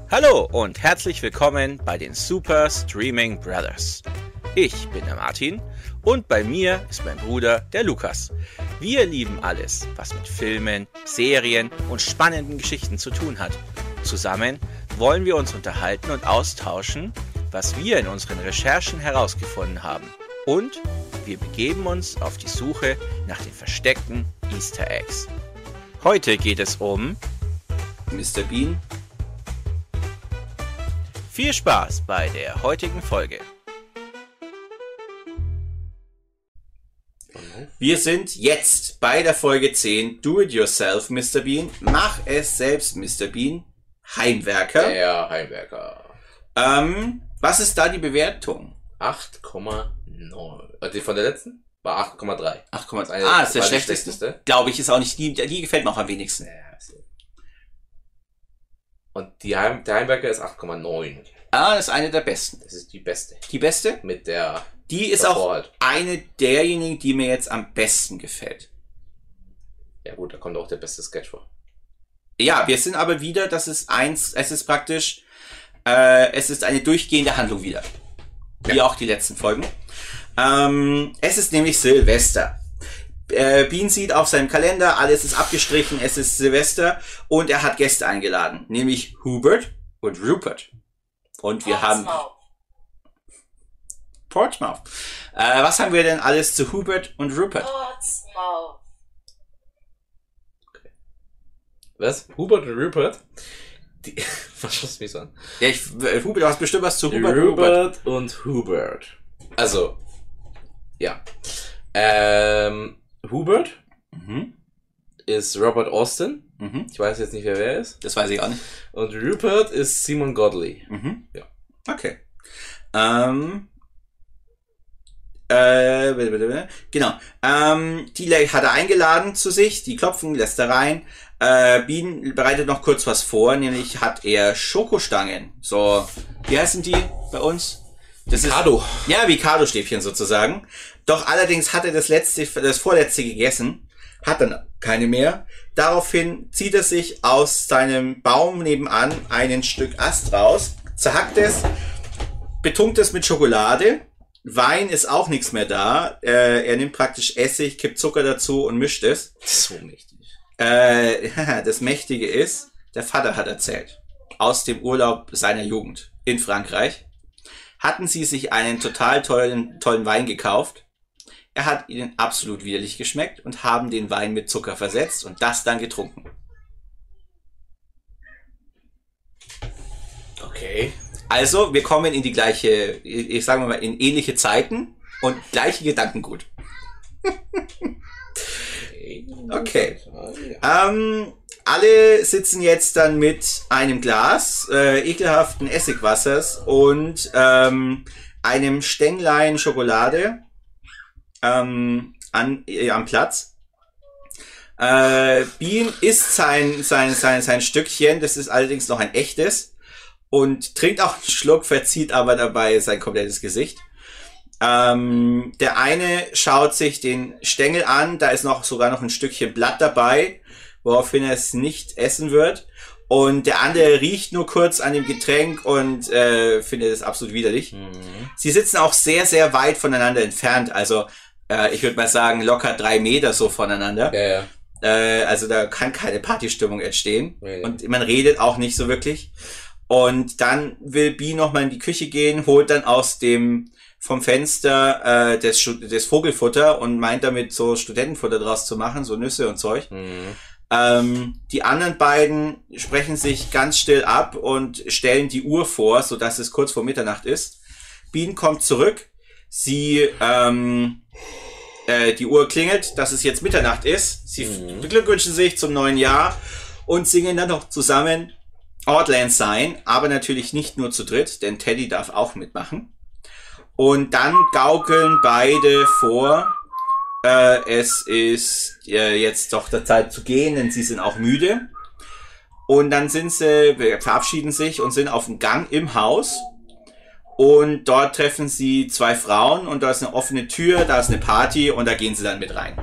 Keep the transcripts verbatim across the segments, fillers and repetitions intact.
Hallo und herzlich willkommen bei den Super Streaming Brothers. Ich bin der Martin und bei mir ist mein Bruder, der Lukas. Wir lieben alles, was mit Filmen, Serien und spannenden Geschichten zu tun hat. Zusammen wollen wir uns unterhalten und austauschen, was wir in unseren Recherchen herausgefunden haben. Und wir begeben uns auf die Suche nach den versteckten Easter Eggs. Heute geht es um Mister Bean. Viel Spaß bei der heutigen Folge. Wir sind jetzt bei der Folge zehn. Do it yourself, Mister Bean. Mach es selbst, Mister Bean. Heimwerker. Der Heimwerker. Ähm, was ist da die Bewertung? acht Komma neun. Die von der letzten? War acht Komma drei. acht Komma drei. Ah, ist der schlechteste. schlechteste. Glaube ich, ist auch nicht die, die gefällt mir auch am wenigsten. Ja, so. Und die Heim, der Heimwerker ist acht Komma neun. Ah, das ist eine der besten. Das ist die beste. Die beste? Mit der... Die ist auch halt eine derjenigen, die mir jetzt am besten gefällt. Ja gut, da kommt auch der beste Sketch vor. Ja, wir sind aber wieder, das ist eins, es ist praktisch, äh, es ist eine durchgehende Handlung wieder. Wie ja. auch die letzten Folgen. Ähm, es ist nämlich Silvester. Äh, Bean sieht auf seinem Kalender, alles ist abgestrichen, es ist Silvester und er hat Gäste eingeladen, nämlich Hubert und Rupert. Und wir Portsmouth. haben... Portsmouth. Äh, was haben wir denn alles zu Hubert und Rupert? Portsmouth. Okay. Was? Hubert und Rupert? Die, was schaust du mich so an? Ja, ich, äh, Hubert, du hast bestimmt was zu Hubert, Rupert und Hubert. Also, ja. Ähm, Hubert mhm. ist Robert Austin. Mhm. Ich weiß jetzt nicht, wer wer ist. Das weiß ich auch nicht. Und Rupert ist Simon Godley. Mhm. Ja. Okay. Ähm... Äh, bitte, bitte, bitte. Genau. Ähm, die hat er eingeladen zu sich, die klopfen, lässt er rein. Äh, Bean bereitet noch kurz was vor, nämlich hat er Schokostangen. So, wie heißen die bei uns? Das Mikado. Ist, ja, Mikado-Stäbchen sozusagen. Doch allerdings hat er das letzte, das vorletzte gegessen, hat dann keine mehr. Daraufhin zieht er sich aus seinem Baum nebenan ein Stück Ast raus, zerhackt es, betunkt es mit Schokolade. Wein ist auch nichts mehr da. Äh, er nimmt praktisch Essig, kippt Zucker dazu und mischt es. So mächtig. Äh, das Mächtige ist, der Vater hat erzählt, aus dem Urlaub seiner Jugend in Frankreich, hatten sie sich einen total tollen, tollen Wein gekauft. Er hat ihnen absolut widerlich geschmeckt und haben den Wein mit Zucker versetzt und das dann getrunken. Okay. Also, wir kommen in die gleiche, ich sage mal, in ähnliche Zeiten und gleiche Gedankengut. Okay. Ähm, alle sitzen jetzt dann mit einem Glas äh, ekelhaften Essigwassers und ähm, einem Stänglein Schokolade ähm, an, äh, am Platz. Äh, Bean isst sein, sein, sein, sein Stückchen, das ist allerdings noch ein echtes. Und trinkt auch einen Schluck, verzieht aber dabei sein komplettes Gesicht. Ähm, der eine schaut sich den Stängel an, da ist noch sogar noch ein Stückchen Blatt dabei, woraufhin er es nicht essen wird. Und der andere riecht nur kurz an dem Getränk und äh, findet es absolut widerlich. Mhm. Sie sitzen auch sehr, sehr weit voneinander entfernt, also äh, ich würde mal sagen locker drei Meter so voneinander. Ja, ja. Äh, also da kann keine Partystimmung entstehen. Ja, ja. Und man redet auch nicht so wirklich. Und dann will Bean nochmal in die Küche gehen, holt dann aus dem vom Fenster äh, des, des Vogelfutter und meint damit so Studentenfutter draus zu machen, so Nüsse und Zeug. Mhm. Ähm, die anderen beiden sprechen sich ganz still ab und stellen die Uhr vor, sodass es kurz vor Mitternacht ist. Bean kommt zurück, sie ähm, äh, die Uhr klingelt, dass es jetzt Mitternacht ist. Sie mhm. beglückwünschen sich zum neuen Jahr und singen dann noch zusammen Auld Lang Syne, aber natürlich nicht nur zu dritt, denn Teddy darf auch mitmachen. Und dann gaukeln beide vor, äh, es ist äh, jetzt doch der Zeit zu gehen, denn sie sind auch müde. Und dann sind sie, verabschieden sich und sind auf dem Gang im Haus. Und dort treffen sie zwei Frauen und da ist eine offene Tür, da ist eine Party und da gehen sie dann mit rein.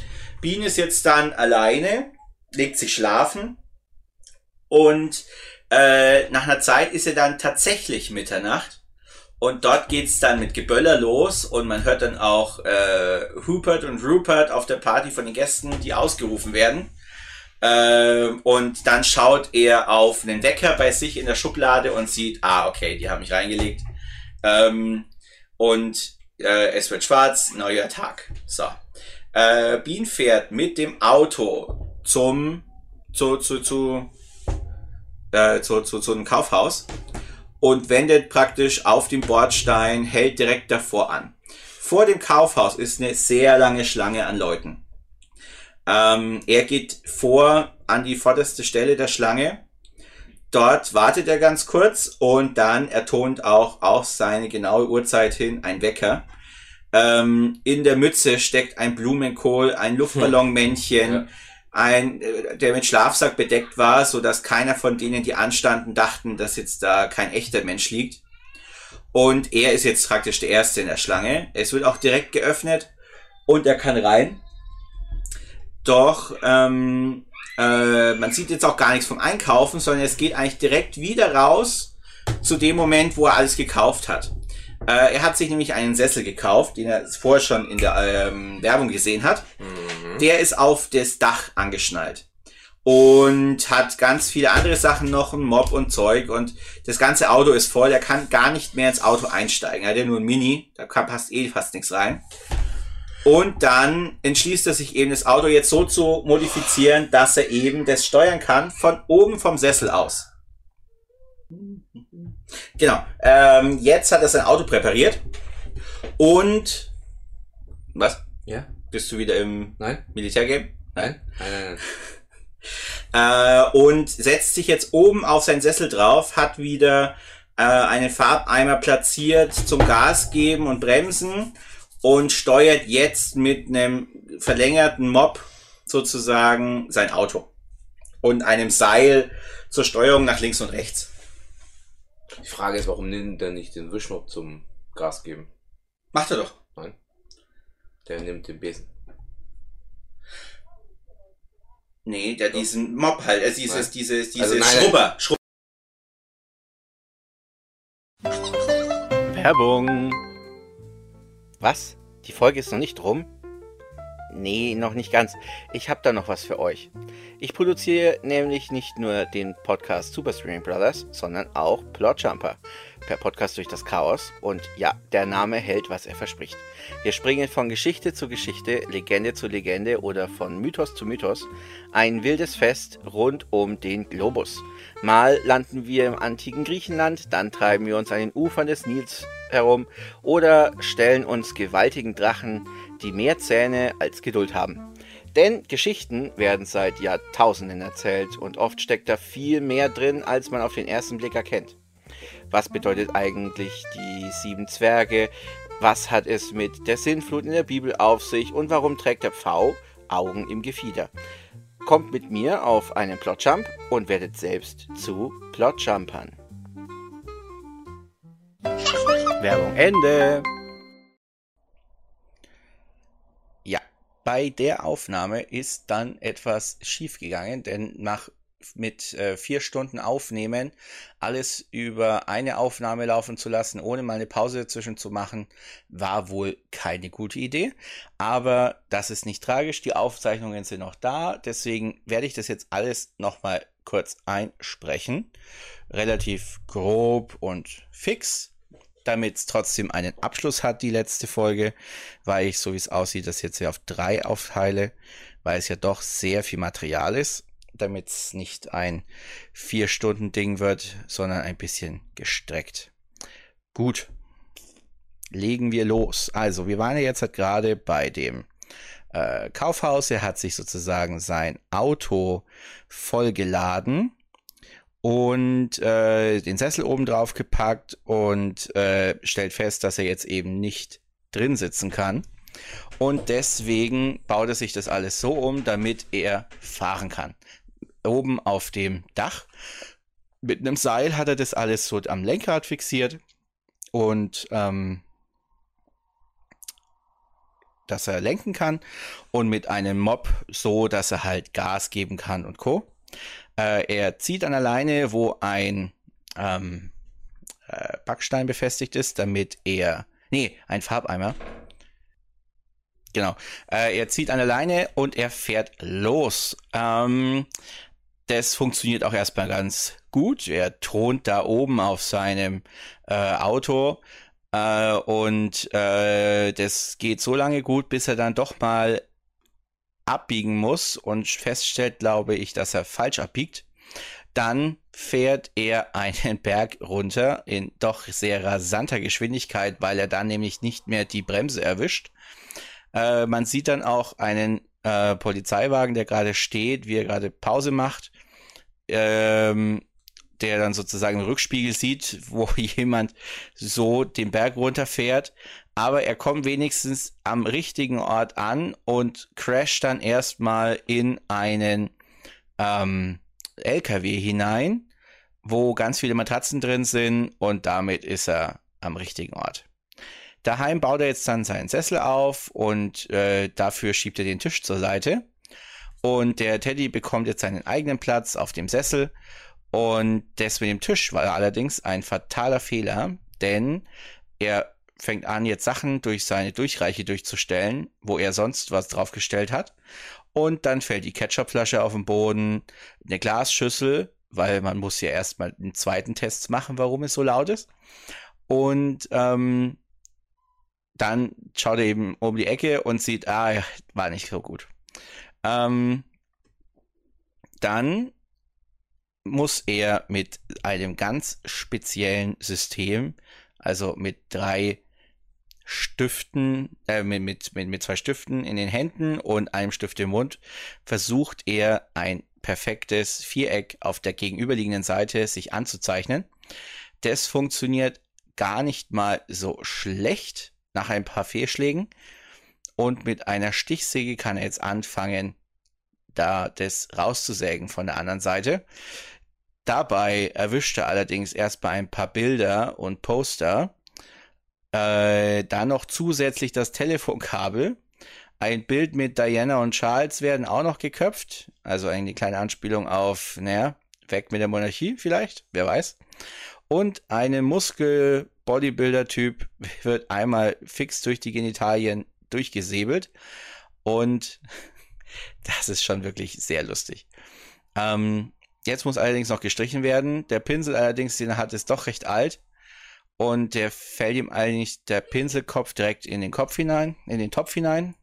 Bean ist jetzt dann alleine, legt sich schlafen und Äh, nach einer Zeit ist ja dann tatsächlich Mitternacht und dort geht's dann mit Geböller los und man hört dann auch äh, Hubert und Rupert auf der Party von den Gästen, die ausgerufen werden. Äh, und dann schaut er auf einen Wecker bei sich in der Schublade und sieht, ah, okay, die haben mich reingelegt. Ähm, und äh, es wird schwarz, neuer Tag. So. Äh, Bean fährt mit dem Auto zum zu zu zu äh, zu, zu, zu einem Kaufhaus und wendet praktisch auf den Bordstein, hält direkt davor an. Vor dem Kaufhaus ist eine sehr lange Schlange an Leuten. Ähm, er geht vor an die vorderste Stelle der Schlange. Dort wartet er ganz kurz und dann ertont auch auf seine genaue Uhrzeit hin ein Wecker. Ähm, in der Mütze steckt ein Blumenkohl, ein Luftballonmännchen, ja. ein, der mit Schlafsack bedeckt war, so dass keiner von denen, die anstanden, dachten, dass jetzt da kein echter Mensch liegt. Und er ist jetzt praktisch der Erste in der Schlange. Es wird auch direkt geöffnet und er kann rein. Doch ähm, äh, man sieht jetzt auch gar nichts vom Einkaufen, sondern es geht eigentlich direkt wieder raus zu dem Moment, wo er alles gekauft hat. Äh, er hat sich nämlich einen Sessel gekauft, den er vorher schon in der ähm, Werbung gesehen hat. Mhm. Der ist auf das Dach angeschnallt und hat ganz viele andere Sachen noch, ein Mob und Zeug und das ganze Auto ist voll. Er kann gar nicht mehr ins Auto einsteigen. Er hat ja nur ein Mini, da passt eh fast nichts rein. Und dann entschließt er sich eben, das Auto jetzt so zu modifizieren, dass er eben das steuern kann von oben vom Sessel aus. Genau. Ähm, jetzt hat er sein Auto präpariert. Und... Was? Ja. Bist du wieder im Nein. Militärgame? Nein. Nein, nein, nein. äh, und setzt sich jetzt oben auf seinen Sessel drauf, hat wieder äh, einen Farbeimer platziert zum Gas geben und bremsen. Und steuert jetzt mit einem verlängerten Mob sozusagen sein Auto. Und einem Seil zur Steuerung nach links und rechts. Die Frage ist, warum nimmt er nicht den Wischmob zum Gas geben? Macht er doch. Nein. Der nimmt den Besen. Nee, der diesen Mob halt, also dieses, dieses, dieses also nein, Schrubber. Schrubber. Werbung. Was? Die Folge ist noch nicht rum? Nee, noch nicht ganz. Ich habe da noch was für euch. Ich produziere nämlich nicht nur den Podcast Super Streaming Brothers, sondern auch Plotjumper. Per Podcast durch das Chaos. Und ja, der Name hält, was er verspricht. Wir springen von Geschichte zu Geschichte, Legende zu Legende oder von Mythos zu Mythos. Ein wildes Fest rund um den Globus. Mal landen wir im antiken Griechenland, dann treiben wir uns an den Ufern des Nils herum oder stellen uns gewaltigen Drachen, die mehr Zähne als Geduld haben. Denn Geschichten werden seit Jahrtausenden erzählt und oft steckt da viel mehr drin, als man auf den ersten Blick erkennt. Was bedeutet eigentlich die sieben Zwerge? Was hat es mit der Sintflut in der Bibel auf sich? Und warum trägt der Pfau Augen im Gefieder? Kommt mit mir auf einen Plotjump und werdet selbst zu Plotjumpern. Werbung Ende. Ja, bei der Aufnahme ist dann etwas schief gegangen, denn nach mit äh, vier Stunden Aufnehmen alles über eine Aufnahme laufen zu lassen, ohne mal eine Pause dazwischen zu machen, war wohl keine gute Idee. Aber das ist nicht tragisch, die Aufzeichnungen sind noch da, deswegen werde ich das jetzt alles nochmal kurz einsprechen. Relativ grob und fix, damit es trotzdem einen Abschluss hat, die letzte Folge, weil ich, so wie es aussieht, das jetzt ja auf drei aufteile, weil es ja doch sehr viel Material ist, damit es nicht ein Vier-Stunden-Ding wird, sondern ein bisschen gestreckt. Gut, legen wir los. Also, wir waren ja jetzt halt gerade bei dem äh, Kaufhaus. Er hat sich sozusagen sein Auto vollgeladen und äh, den Sessel oben drauf gepackt und äh, stellt fest, dass er jetzt eben nicht drin sitzen kann. Und deswegen baut er sich das alles so um, damit er fahren kann. Oben auf dem Dach mit einem Seil hat er das alles so am Lenkrad fixiert und ähm, dass er lenken kann und mit einem Mob so, dass er halt Gas geben kann und Co. Äh, er zieht an der Leine, wo ein ähm, äh, Backstein befestigt ist, damit er, nee, ein Farbeimer. Genau. Äh, er zieht an der Leine und er fährt los. Ähm, das funktioniert auch erstmal ganz gut. Er thront da oben auf seinem äh, Auto äh, und äh, das geht so lange gut, bis er dann doch mal abbiegen muss und feststellt, glaube ich, dass er falsch abbiegt. Dann fährt er einen Berg runter in doch sehr rasanter Geschwindigkeit, weil er dann nämlich nicht mehr die Bremse erwischt. Äh, man sieht dann auch einen äh, Polizeiwagen, der gerade steht, wie er gerade Pause macht, ähm, der dann sozusagen im Rückspiegel sieht, wo jemand so den Berg runterfährt. Aber er kommt wenigstens am richtigen Ort an und crasht dann erstmal in einen ähm, L K W hinein, wo ganz viele Matratzen drin sind und damit ist er am richtigen Ort. Daheim baut er jetzt dann seinen Sessel auf und äh, dafür schiebt er den Tisch zur Seite. Und der Teddy bekommt jetzt seinen eigenen Platz auf dem Sessel. Und das mit dem Tisch war allerdings ein fataler Fehler, denn er fängt an, jetzt Sachen durch seine Durchreiche durchzustellen, wo er sonst was draufgestellt hat. Und dann fällt die Ketchupflasche auf den Boden, eine Glasschüssel, weil man muss ja erstmal einen zweiten Test machen, warum es so laut ist. Und ähm, dann schaut er eben um die Ecke und sieht, ah, ja, war nicht so gut. Ähm, dann muss er mit einem ganz speziellen System, also mit drei Stiften, äh, mit, mit, mit, mit zwei Stiften in den Händen und einem Stift im Mund, versucht er ein perfektes Viereck auf der gegenüberliegenden Seite sich anzuzeichnen. Das funktioniert gar nicht mal so schlecht nach ein paar Fehlschlägen und mit einer Stichsäge kann er jetzt anfangen, da das rauszusägen von der anderen Seite. Dabei erwischt er allerdings erstmal ein paar Bilder und Poster, äh, dann noch zusätzlich das Telefonkabel. Ein Bild mit Diana und Charles werden auch noch geköpft, also eine kleine Anspielung auf, naja, weg mit der Monarchie vielleicht, wer weiß. Und eine Muskel-Bodybuilder-Typ wird einmal fix durch die Genitalien durchgesäbelt. Und das ist schon wirklich sehr lustig. Ähm, jetzt muss allerdings noch gestrichen werden. Der Pinsel allerdings, den er hat, ist doch recht alt. Und der fällt ihm eigentlich der Pinselkopf direkt in den Kopf hinein, in den Topf hinein.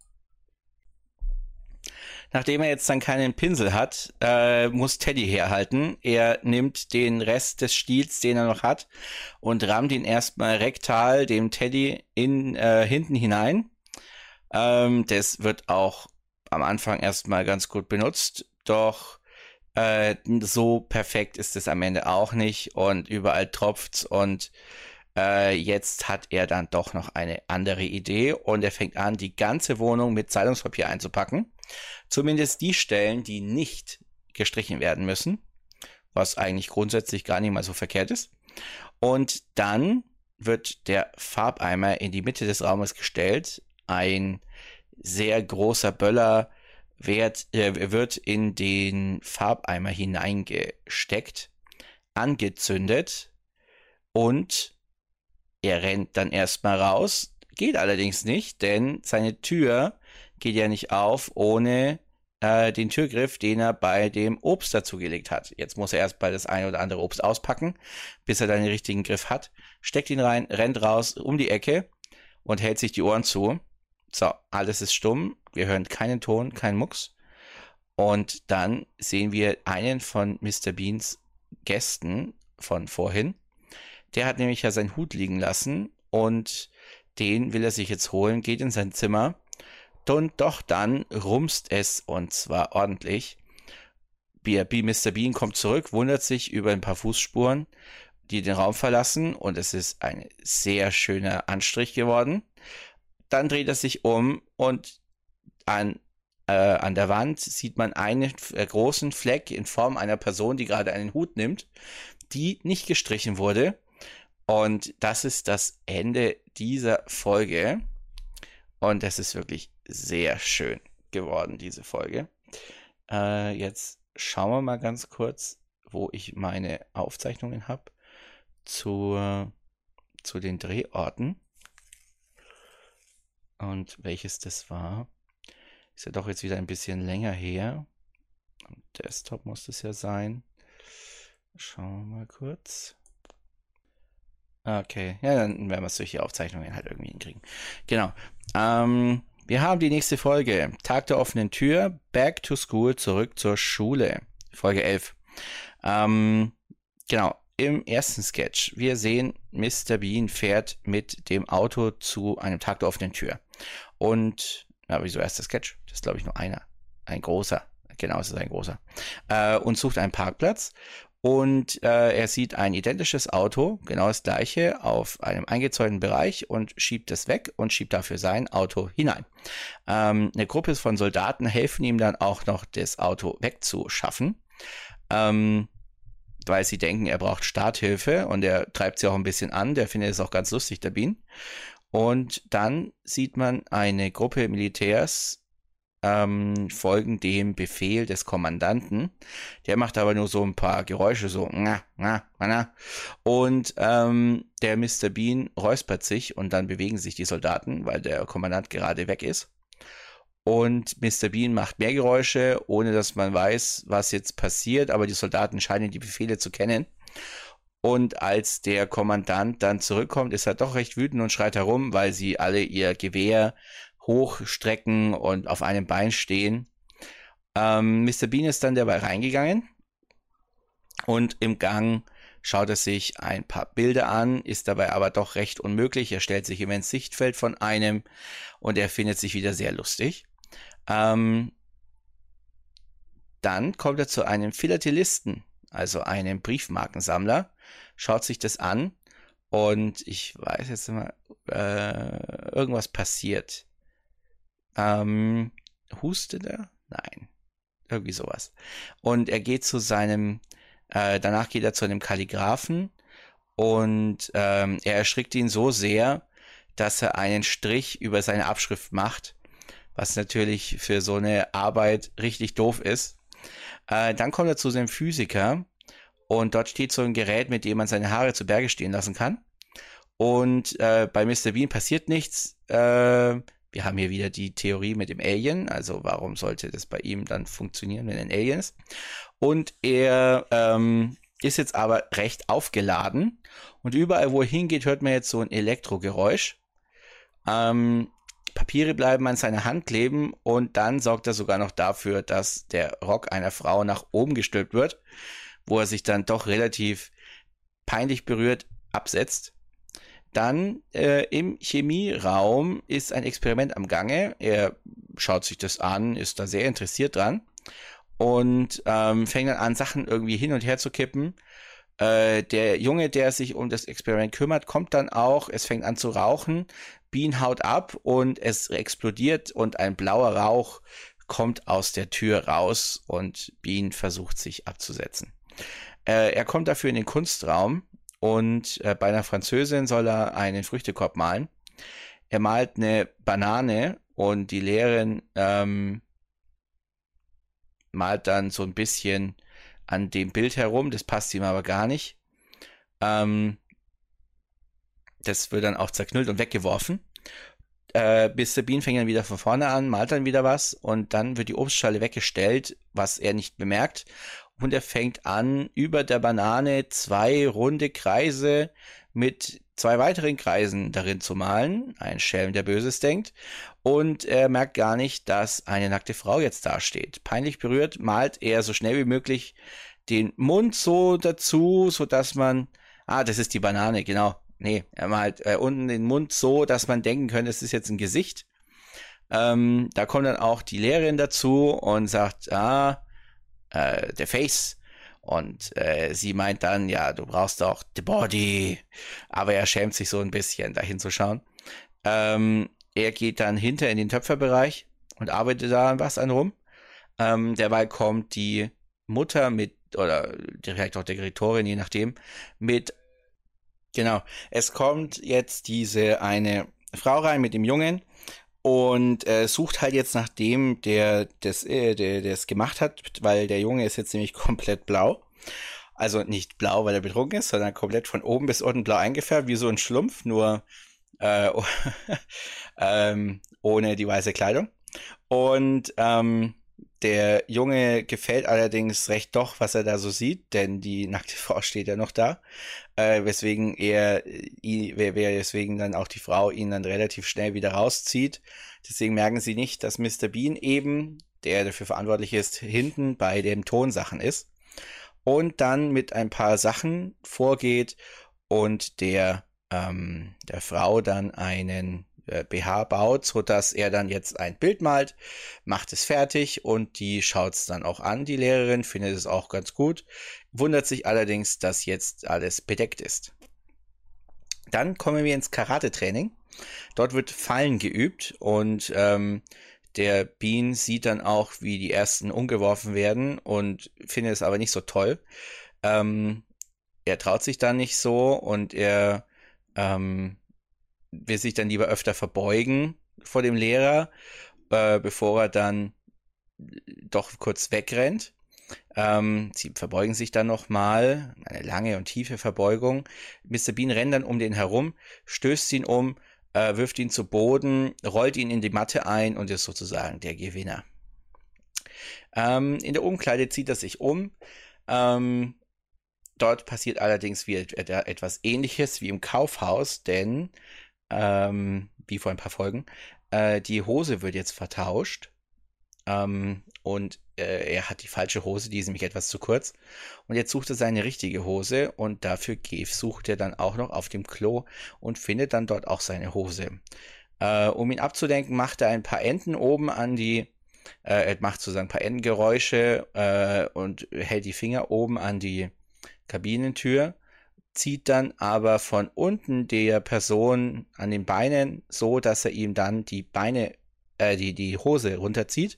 Nachdem er jetzt dann keinen Pinsel hat, äh, muss Teddy herhalten. Er nimmt den Rest des Stiels, den er noch hat, und rammt ihn erstmal rektal dem Teddy in äh, hinten hinein. Ähm, das wird auch am Anfang erstmal ganz gut benutzt, doch äh, so perfekt ist es am Ende auch nicht und überall tropft's und äh, jetzt hat er dann doch noch eine andere Idee und er fängt an, die ganze Wohnung mit Zeitungspapier einzupacken. Zumindest die Stellen, die nicht gestrichen werden müssen, was eigentlich grundsätzlich gar nicht mal so verkehrt ist. Und dann wird der Farbeimer in die Mitte des Raumes gestellt. Ein sehr großer Böller wird, äh, wird in den Farbeimer hineingesteckt, angezündet und er rennt dann erstmal raus. Geht allerdings nicht, denn seine Tür geht ja nicht auf ohne äh, den Türgriff, den er bei dem Obst dazugelegt hat. Jetzt muss er erst bei das eine oder andere Obst auspacken, bis er dann den richtigen Griff hat, steckt ihn rein, rennt raus um die Ecke und hält sich die Ohren zu. So, alles ist stumm, wir hören keinen Ton, keinen Mucks. Und dann sehen wir einen von Mister Beans Gästen von vorhin. Der hat nämlich ja seinen Hut liegen lassen und den will er sich jetzt holen, geht in sein Zimmer und doch dann rumst es und zwar ordentlich. Mister Bean kommt zurück, wundert sich über ein paar Fußspuren, die den Raum verlassen und es ist ein sehr schöner Anstrich geworden. Dann dreht er sich um und an, äh, an der Wand sieht man einen äh, großen Fleck in Form einer Person, die gerade einen Hut nimmt, die nicht gestrichen wurde. Und das ist das Ende dieser Folge. Und das ist wirklich sehr schön geworden, diese Folge. Äh, jetzt schauen wir mal ganz kurz, wo ich meine Aufzeichnungen habe zu, zu den Drehorten. Und welches das war. Ist ja doch jetzt wieder ein bisschen länger her. Am Desktop muss es ja sein. Schauen wir mal kurz. Okay, ja, dann werden wir es durch die Aufzeichnungen halt irgendwie hinkriegen. Genau. Ähm, wir haben die nächste Folge. Tag der offenen Tür. Back to School. Zurück zur Schule. Folge elf. Ähm, genau. Im ersten Sketch. Wir sehen, Mister Bean fährt mit dem Auto zu einem Tag der offenen Tür. Und, ja, wieso erster Sketch? Das ist, glaube ich, nur einer. Ein großer. Genau, es ist ein großer. Äh, und sucht einen Parkplatz. Und äh, er sieht ein identisches Auto, genau das gleiche, auf einem eingezäunten Bereich und schiebt es weg und schiebt dafür sein Auto hinein. Ähm, eine Gruppe von Soldaten helfen ihm dann auch noch, das Auto wegzuschaffen, ähm, weil sie denken, er braucht Starthilfe und er treibt sie auch ein bisschen an. Der findet es auch ganz lustig, der Bean. Und dann sieht man eine Gruppe Militärs, Ähm, folgen dem Befehl des Kommandanten. Der macht aber nur so ein paar Geräusche, so na, na, na. Und ähm, der Mister Bean räuspert sich und dann bewegen sich die Soldaten, weil der Kommandant gerade weg ist. Und Mister Bean macht mehr Geräusche, ohne dass man weiß, was jetzt passiert, aber die Soldaten scheinen die Befehle zu kennen. Und als der Kommandant dann zurückkommt, ist er doch recht wütend und schreit herum, weil sie alle ihr Gewehr hochstrecken und auf einem Bein stehen. Ähm, Mister Bean ist dann dabei reingegangen und im Gang schaut er sich ein paar Bilder an, ist dabei aber doch recht unmöglich. Er stellt sich immer ins Sichtfeld von einem und er findet sich wieder sehr lustig. Ähm, dann kommt er zu einem Philatelisten, also einem Briefmarkensammler, schaut sich das an und ich weiß jetzt immer, äh, irgendwas passiert. Ähm, hustet er? Nein. Irgendwie sowas. Und er geht zu seinem, äh, danach geht er zu einem Kalligraphen und ähm, er erschrickt ihn so sehr, dass er einen Strich über seine Abschrift macht, was natürlich für so eine Arbeit richtig doof ist. Äh, dann kommt er zu seinem Physiker und dort steht so ein Gerät, mit dem man seine Haare zu Berge stehen lassen kann. Und äh, bei Mister Bean passiert nichts. Äh, Wir haben hier wieder die Theorie mit dem Alien, also warum sollte das bei ihm dann funktionieren, wenn er ein Alien ist? Und er ähm, ist jetzt aber recht aufgeladen und überall, wo er hingeht, hört man jetzt so ein Elektrogeräusch. Ähm, Papiere bleiben an seiner Hand kleben und dann sorgt er sogar noch dafür, dass der Rock einer Frau nach oben gestülpt wird, wo er sich dann doch relativ peinlich berührt absetzt. Dann äh, im Chemieraum ist ein Experiment am Gange. Er schaut sich das an, ist da sehr interessiert dran und ähm, fängt dann an, Sachen irgendwie hin und her zu kippen. Äh, der Junge, der sich um das Experiment kümmert, kommt dann auch. Es fängt an zu rauchen. Bean haut ab und es explodiert und ein blauer Rauch kommt aus der Tür raus und Bean versucht sich abzusetzen. Äh, er kommt dafür in den Kunstraum. Und äh, bei einer Französin soll er einen Früchtekorb malen. Er malt eine Banane und die Lehrerin ähm, malt dann so ein bisschen an dem Bild herum. Das passt ihm aber gar nicht. Ähm, das wird dann auch zerknüllt und weggeworfen. Äh, Mister Bean fängt dann wieder von vorne an, malt dann wieder was und dann wird die Obstschale weggestellt, was er nicht bemerkt. Und er fängt an, über der Banane zwei runde Kreise mit zwei weiteren Kreisen darin zu malen. Ein Schelm, der Böses denkt. Und er merkt gar nicht, dass eine nackte Frau jetzt dasteht. Peinlich berührt malt er so schnell wie möglich den Mund so dazu, so dass man... Ah, das ist die Banane, genau. Nee, er malt äh, unten den Mund so, dass man denken könnte, es ist jetzt ein Gesicht. Ähm, da kommt dann auch die Lehrerin dazu und sagt, ah... Uh, der Face und uh, sie meint dann, ja, du brauchst auch the body, aber er schämt sich so ein bisschen, da hinzuschauen. Ähm, er geht dann hinter in den Töpferbereich und arbeitet da an was an rum. Ähm, derweil kommt die Mutter mit, oder direkt auch der Direktorin, je nachdem, mit, genau, es kommt jetzt diese eine Frau rein mit dem Jungen Und äh, sucht halt jetzt nach dem, der das, äh, der der es gemacht hat, weil der Junge ist jetzt nämlich komplett blau. Also nicht blau, weil er betrunken ist, sondern komplett von oben bis unten blau eingefärbt, wie so ein Schlumpf, nur äh, ähm, ohne die weiße Kleidung. Und ähm, der Junge gefällt allerdings recht doch, was er da so sieht, denn die nackte Frau steht ja noch da, äh, weswegen er, i- wer- wer- weswegen dann auch die Frau ihn dann relativ schnell wieder rauszieht. Deswegen merken sie nicht, dass Mister Bean eben, der dafür verantwortlich ist, hinten bei den Tonsachen ist und dann mit ein paar Sachen vorgeht und der, ähm, der Frau dann einen äh, B H baut, sodass er dann jetzt ein Bild malt, macht es fertig und die schaut es dann auch an, die Lehrerin, findet es auch ganz gut, wundert sich allerdings, dass jetzt alles bedeckt ist. Dann kommen wir ins Karate-Training. Dort wird Fallen geübt und ähm, der Bean sieht dann auch, wie die ersten umgeworfen werden und findet es aber nicht so toll. Ähm, er traut sich dann nicht so und er ähm, will sich dann lieber öfter verbeugen vor dem Lehrer, äh, bevor er dann doch kurz wegrennt. Ähm, sie verbeugen sich dann nochmal, eine lange und tiefe Verbeugung. Mister Bean rennt dann um den herum, stößt ihn um, äh, wirft ihn zu Boden, rollt ihn in die Matte ein und ist sozusagen der Gewinner. Ähm, in der Umkleide zieht er sich um. Ähm, dort passiert allerdings wieder etwas Ähnliches wie im Kaufhaus, denn ähm, wie vor ein paar Folgen, äh, die Hose wird jetzt vertauscht. Ähm, und äh, er hat die falsche Hose, die ist nämlich etwas zu kurz. Und jetzt sucht er seine richtige Hose und dafür sucht er dann auch noch auf dem Klo und findet dann dort auch seine Hose. Äh, um ihn abzulenken, macht er ein paar Enten oben an die, äh, er macht sozusagen ein paar Entengeräusche äh, und hält die Finger oben an die Kabinentür, zieht dann aber von unten der Person an den Beinen so, dass er ihm dann die Beine, äh, die, die Hose runterzieht.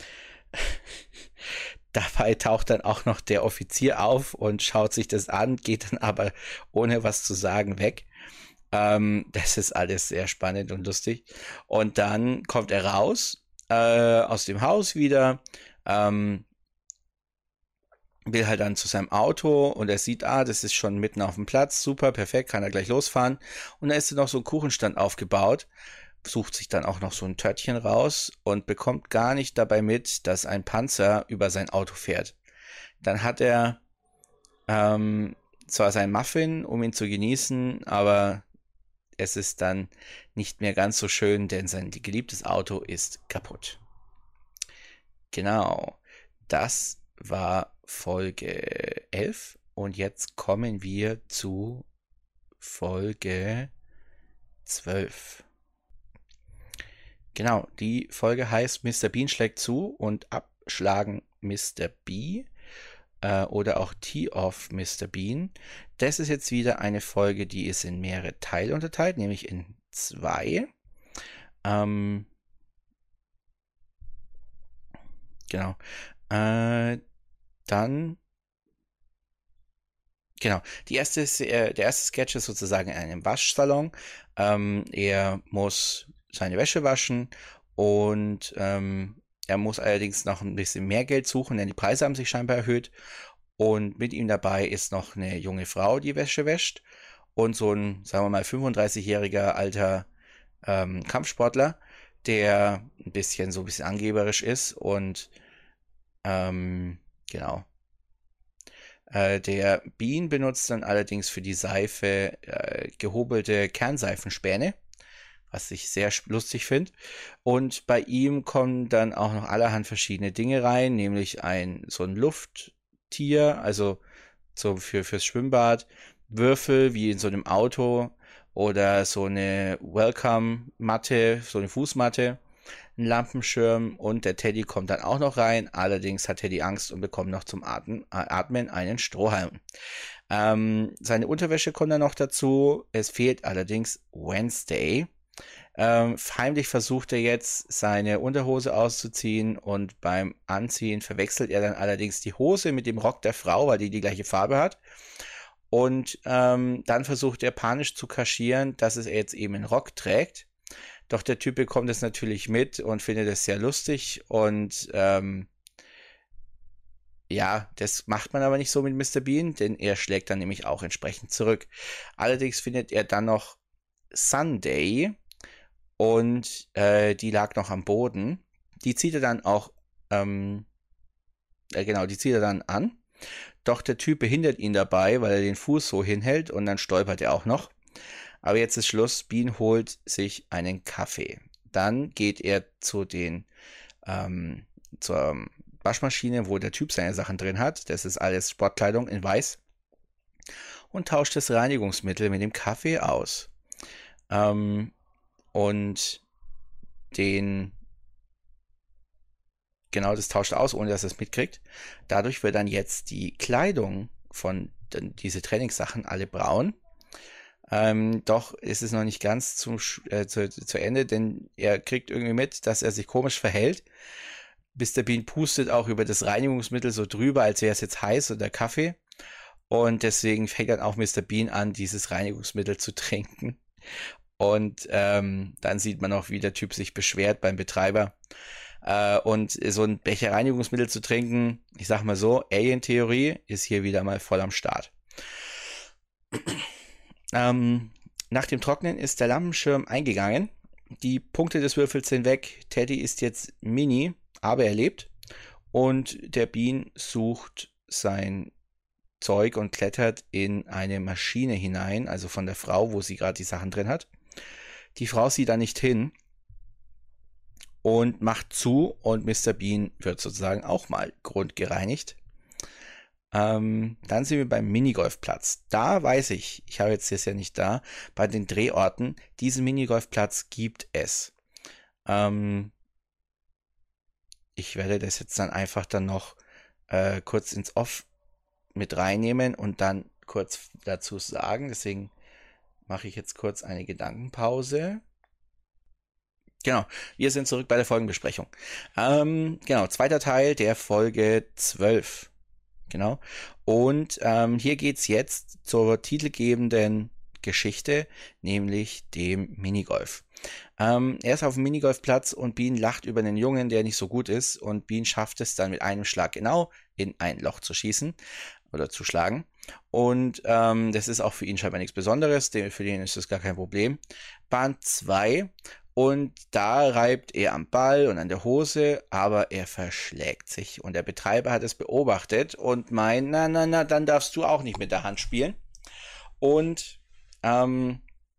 Dabei taucht dann auch noch der Offizier auf und schaut sich das an, geht dann aber ohne was zu sagen weg. Ähm, das ist alles sehr spannend und lustig. Und dann kommt er raus äh, aus dem Haus wieder, ähm, will halt dann zu seinem Auto und er sieht, ah, das ist schon mitten auf dem Platz, super, perfekt, kann er gleich losfahren. Und da ist dann noch so ein Kuchenstand aufgebaut, sucht sich dann auch noch so ein Törtchen raus und bekommt gar nicht dabei mit, dass ein Panzer über sein Auto fährt. Dann hat er ähm, zwar seinen Muffin, um ihn zu genießen, aber es ist dann nicht mehr ganz so schön, denn sein geliebtes Auto ist kaputt. Genau, das war Folge elf und jetzt kommen wir zu Folge zwölf. Genau, die Folge heißt Mister Bean schlägt zu und abschlagen Mister B äh, oder auch Tee-Off Mister Bean. Das ist jetzt wieder eine Folge, die ist in mehrere Teile unterteilt, nämlich in zwei. Ähm, genau. Äh, dann Genau. Die erste, äh, der erste Sketch ist sozusagen in einem Waschsalon. Ähm, er muss seine Wäsche waschen und ähm, er muss allerdings noch ein bisschen mehr Geld suchen, denn die Preise haben sich scheinbar erhöht. Und mit ihm dabei ist noch eine junge Frau, die Wäsche wäscht und so ein, sagen wir mal, fünfunddreißigjähriger alter ähm, Kampfsportler, der ein bisschen so ein bisschen angeberisch ist und ähm, genau. Der Bean benutzt dann allerdings für die Seife äh, gehobelte Kernseifenspäne, was ich sehr lustig finde. Und bei ihm kommen dann auch noch allerhand verschiedene Dinge rein, nämlich ein so ein Lufttier, also so für fürs Schwimmbad, Würfel wie in so einem Auto oder so eine Welcome-Matte, so eine Fußmatte, ein Lampenschirm und der Teddy kommt dann auch noch rein. Allerdings hat Teddy Angst und bekommt noch zum Atmen, Atmen einen Strohhalm. Ähm, seine Unterwäsche kommt dann noch dazu. Es fehlt allerdings Wednesday. Ähm, heimlich versucht er jetzt, seine Unterhose auszuziehen und beim Anziehen verwechselt er dann allerdings die Hose mit dem Rock der Frau, weil die die gleiche Farbe hat. Und ähm, dann versucht er panisch zu kaschieren, dass es er jetzt eben einen Rock trägt. Doch der Typ bekommt es natürlich mit und findet es sehr lustig und ähm, ja, das macht man aber nicht so mit Mister Bean, denn er schlägt dann nämlich auch entsprechend zurück. Allerdings findet er dann noch Sunday und äh, die lag noch am Boden. Die zieht er dann auch, ähm, äh, genau, die zieht er dann an. Doch der Typ behindert ihn dabei, weil er den Fuß so hinhält und dann stolpert er auch noch. Aber jetzt ist Schluss, Bean holt sich einen Kaffee. Dann geht er zu den, ähm, zur Waschmaschine, wo der Typ seine Sachen drin hat. Das ist alles Sportkleidung in weiß. Und tauscht das Reinigungsmittel mit dem Kaffee aus. Ähm, und den, genau, das tauscht aus, ohne dass er es mitkriegt. Dadurch wird dann jetzt die Kleidung von den, diese Trainingssachen alle braun. Ähm, doch ist es noch nicht ganz zum, äh, zu, zu Ende, denn er kriegt irgendwie mit, dass er sich komisch verhält. Mister Bean pustet auch über das Reinigungsmittel so drüber, als wäre es jetzt heiß oder Kaffee. Und deswegen fängt dann auch Mister Bean an, dieses Reinigungsmittel zu trinken. Und ähm, dann sieht man auch, wie der Typ sich beschwert beim Betreiber. Äh, und so ein Becher Reinigungsmittel zu trinken, ich sag mal so, Alien-Theorie ist hier wieder mal voll am Start. ähm, nach dem Trocknen ist der Lampenschirm eingegangen. Die Punkte des Würfels sind weg. Teddy ist jetzt Mini, aber er lebt. Und der Bean sucht sein Zeug und klettert in eine Maschine hinein, also von der Frau, wo sie gerade die Sachen drin hat. Die Frau sieht da nicht hin und macht zu und Mister Bean wird sozusagen auch mal grundgereinigt. Ähm, dann sind wir beim Minigolfplatz. Da weiß ich, ich habe jetzt das ja nicht da, bei den Drehorten, diesen Minigolfplatz gibt es. Ähm, ich werde das jetzt dann einfach dann noch äh, kurz ins Off mit reinnehmen und dann kurz dazu sagen. Deswegen mache ich jetzt kurz eine Gedankenpause. Genau, wir sind zurück bei der Folgenbesprechung. Ähm, genau, zweiter Teil der Folge zwölf. Genau. Und ähm, hier geht's jetzt zur titelgebenden Geschichte, nämlich dem Minigolf. Ähm, er ist auf dem Minigolfplatz und Bean lacht über einen Jungen, der nicht so gut ist, und Bean schafft es dann mit einem Schlag genau in ein Loch zu schießen oder zu schlagen. Und ähm, das ist auch für ihn scheinbar nichts Besonderes, für den ist das gar kein Problem. Bahn zwei. Und da reibt er am Ball und an der Hose, aber er verschlägt sich. Und der Betreiber hat es beobachtet und meint, na, na, na, dann darfst du auch nicht mit der Hand spielen. Und ähm,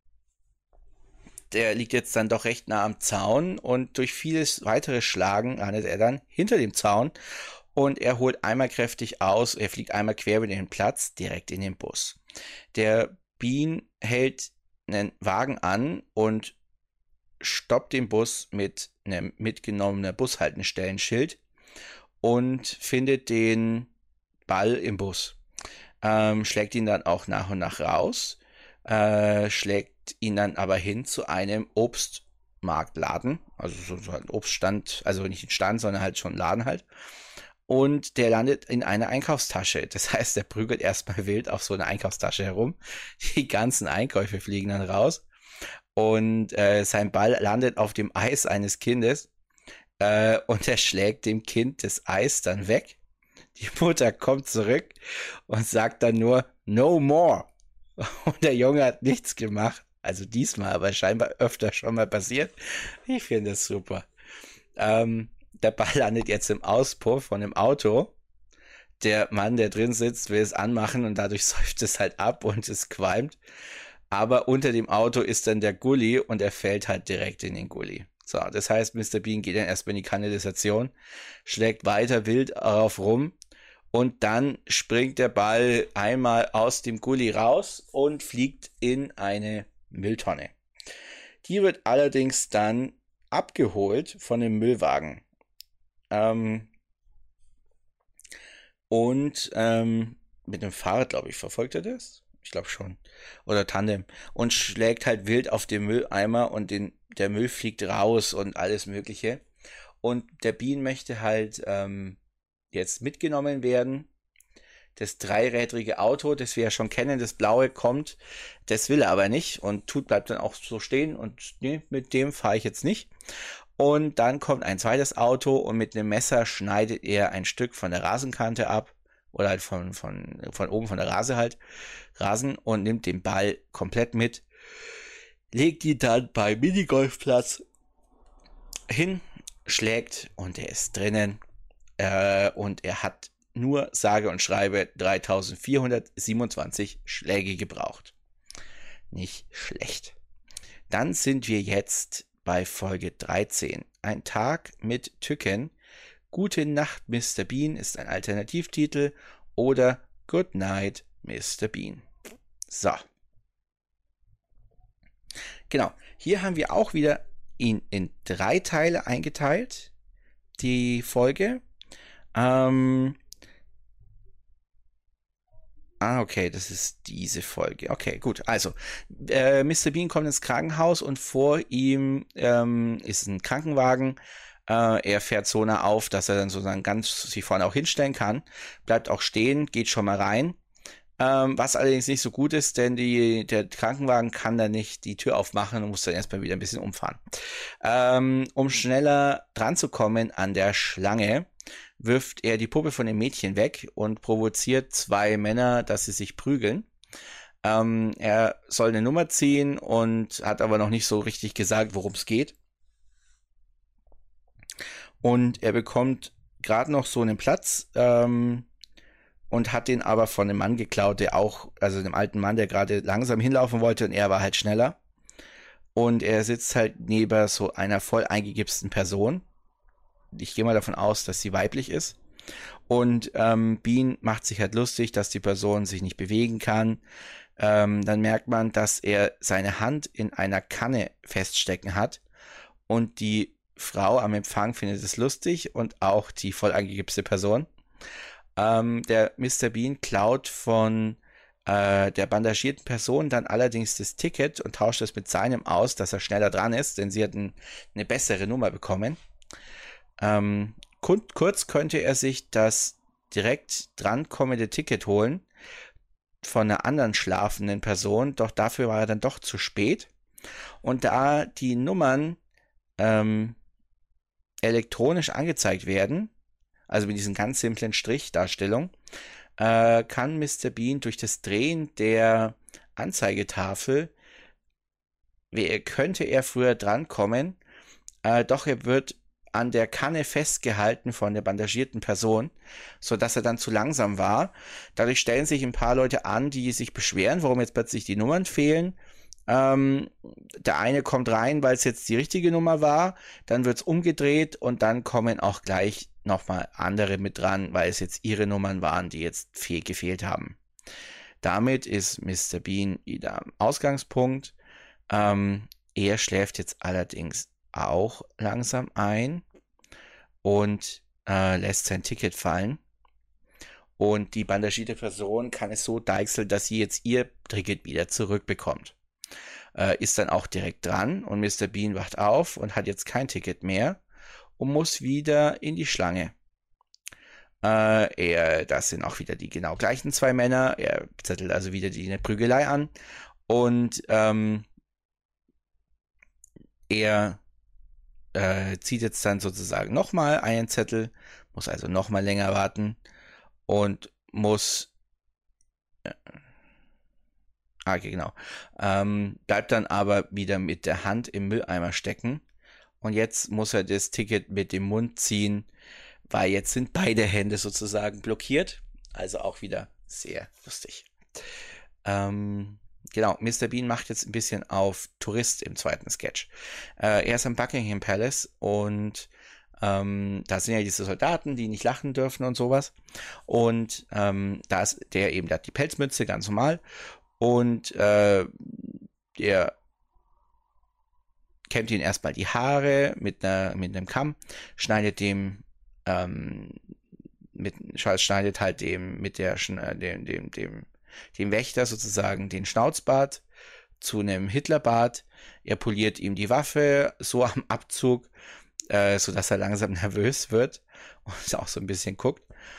der liegt jetzt dann doch recht nah am Zaun und durch vieles weitere Schlagen landet er dann hinter dem Zaun und er holt einmal kräftig aus, er fliegt einmal quer über den Platz, direkt in den Bus. Der Bean hält einen Wagen an und stoppt den Bus mit einem mitgenommenen Bushaltestellenschild und findet den Ball im Bus. Ähm, schlägt ihn dann auch nach und nach raus, äh, schlägt ihn dann aber hin zu einem Obstmarktladen, also so, so ein Obststand, also nicht ein Stand, sondern halt schon ein Laden halt. Und der landet in einer Einkaufstasche. Das heißt, er prügelt erstmal wild auf so eine Einkaufstasche herum. Die ganzen Einkäufe fliegen dann raus. Und äh, sein Ball landet auf dem Eis eines Kindes äh, und er schlägt dem Kind das Eis dann weg. Die Mutter kommt zurück und sagt dann nur, no more. Und der Junge hat nichts gemacht. Also diesmal, aber scheinbar öfter schon mal passiert. Ich finde das super. Ähm, der Ball landet jetzt im Auspuff von dem Auto. Der Mann, der drin sitzt, will es anmachen und dadurch säuft es halt ab und es qualmt. Aber unter dem Auto ist dann der Gully und er fällt halt direkt in den Gully. So, das heißt, Mister Bean geht dann erstmal in die Kanalisation, schlägt weiter wild darauf rum und dann springt der Ball einmal aus dem Gully raus und fliegt in eine Mülltonne. Die wird allerdings dann abgeholt von dem Müllwagen. Ähm, und ähm, mit dem Fahrrad, glaube ich, verfolgt er das? Ich glaube schon. Oder Tandem. Und schlägt halt wild auf den Mülleimer und den, der Müll fliegt raus und alles Mögliche. Und der Bean möchte halt ähm, jetzt mitgenommen werden. das dreirädrige Auto, das wir ja schon kennen, das blaue, kommt. Das will er aber nicht und tut, bleibt dann auch so stehen und nee, mit dem fahre ich jetzt nicht. Und dann kommt ein zweites Auto und mit einem Messer schneidet er ein Stück von der Rasenkante ab oder halt von, von, von oben von der Rase halt, Rasen und nimmt den Ball komplett mit, legt ihn dann beim Minigolfplatz hin, schlägt und er ist drinnen äh, und er hat nur sage und schreibe dreitausendvierhundertsiebenundzwanzig Schläge gebraucht. Nicht schlecht. Dann sind wir jetzt bei Folge dreizehn. Ein Tag mit Tücken. Gute Nacht, Mister Bean ist ein Alternativtitel oder Good Night, Mister Bean. So. Genau. Hier haben wir auch wieder ihn in drei Teile eingeteilt. Die Folge. Ähm, Ah, okay, das ist diese Folge. Okay, gut. Also, äh, Mister Bean kommt ins Krankenhaus und vor ihm ähm, ist ein Krankenwagen. Äh, er fährt so nah auf, dass er dann sozusagen ganz sich vorne auch hinstellen kann. Bleibt auch stehen, geht schon mal rein. Ähm, was allerdings nicht so gut ist, denn die, der Krankenwagen kann dann nicht die Tür aufmachen und muss dann erstmal wieder ein bisschen umfahren. Ähm, um schneller dran zu kommen an der Schlange, wirft er die Puppe von dem Mädchen weg und provoziert zwei Männer, dass sie sich prügeln. Ähm, er soll eine Nummer ziehen und hat aber noch nicht so richtig gesagt, worum es geht. Und er bekommt gerade noch so einen Platz ähm, und hat den aber von einem Mann geklaut, der auch, also einem alten Mann, der gerade langsam hinlaufen wollte und er war halt schneller. Und er sitzt halt neben so einer voll eingegipsten Person. Ich gehe mal davon aus, dass sie weiblich ist. Und ähm, Bean macht sich halt lustig, dass die Person sich nicht bewegen kann. Ähm, dann merkt man, dass er seine Hand in einer Kanne feststecken hat. Und die Frau am Empfang findet es lustig und auch die voll eingegipste Person. Ähm, der Mister Bean klaut von äh, der bandagierten Person dann allerdings das Ticket und tauscht es mit seinem aus, dass er schneller dran ist, denn sie hat ein, eine bessere Nummer bekommen. Ähm, kurz könnte er sich das direkt drankommende Ticket holen von einer anderen schlafenden Person, doch dafür war er dann doch zu spät. Und da die Nummern ähm, elektronisch angezeigt werden, also mit diesen ganz simplen Strichdarstellung, äh, kann Mister Bean durch das Drehen der Anzeigetafel, könnte er früher drankommen, äh, doch er wird an der Kanne festgehalten von der bandagierten Person, so dass er dann zu langsam war. Dadurch stellen sich ein paar Leute an, die sich beschweren, warum jetzt plötzlich die Nummern fehlen. Ähm, der eine kommt rein, weil es jetzt die richtige Nummer war, dann wird's umgedreht und dann kommen auch gleich nochmal andere mit dran, weil es jetzt ihre Nummern waren, die jetzt fehl gefehlt haben. Damit ist Mister Bean wieder am Ausgangspunkt. Ähm, er schläft jetzt allerdings auch langsam ein und äh, lässt sein Ticket fallen. Und die bandagierte Person kann es so deichseln, dass sie jetzt ihr Ticket wieder zurückbekommt. Äh, ist dann auch direkt dran und Mister Bean wacht auf und hat jetzt kein Ticket mehr und muss wieder in die Schlange. Äh, er, das sind auch wieder die genau gleichen zwei Männer. Er zettelt also wieder die eine Prügelei an und ähm, er äh, zieht jetzt dann sozusagen nochmal einen Zettel, muss also nochmal länger warten und muss äh, ah, okay, genau. Ähm, bleibt dann aber wieder mit der Hand im Mülleimer stecken. Und jetzt muss er das Ticket mit dem Mund ziehen, weil jetzt sind beide Hände sozusagen blockiert. Also auch wieder sehr lustig. Ähm, genau, Mister Bean macht jetzt ein bisschen auf Tourist im zweiten Sketch. Äh, er ist am Buckingham Palace und ähm, da sind ja diese Soldaten, die nicht lachen dürfen und sowas. Und ähm, da ist der eben, der hat die Pelzmütze, ganz normal. Und äh, der kämmt ihn erstmal die Haare mit einer mit einem Kamm, schneidet dem ähm, mit schneidet halt dem mit der dem dem dem dem Wächter sozusagen den Schnauzbart zu einem Hitlerbart. Er poliert ihm die Waffe so am Abzug, äh, so dass er langsam nervös wird und auch so ein bisschen guckt.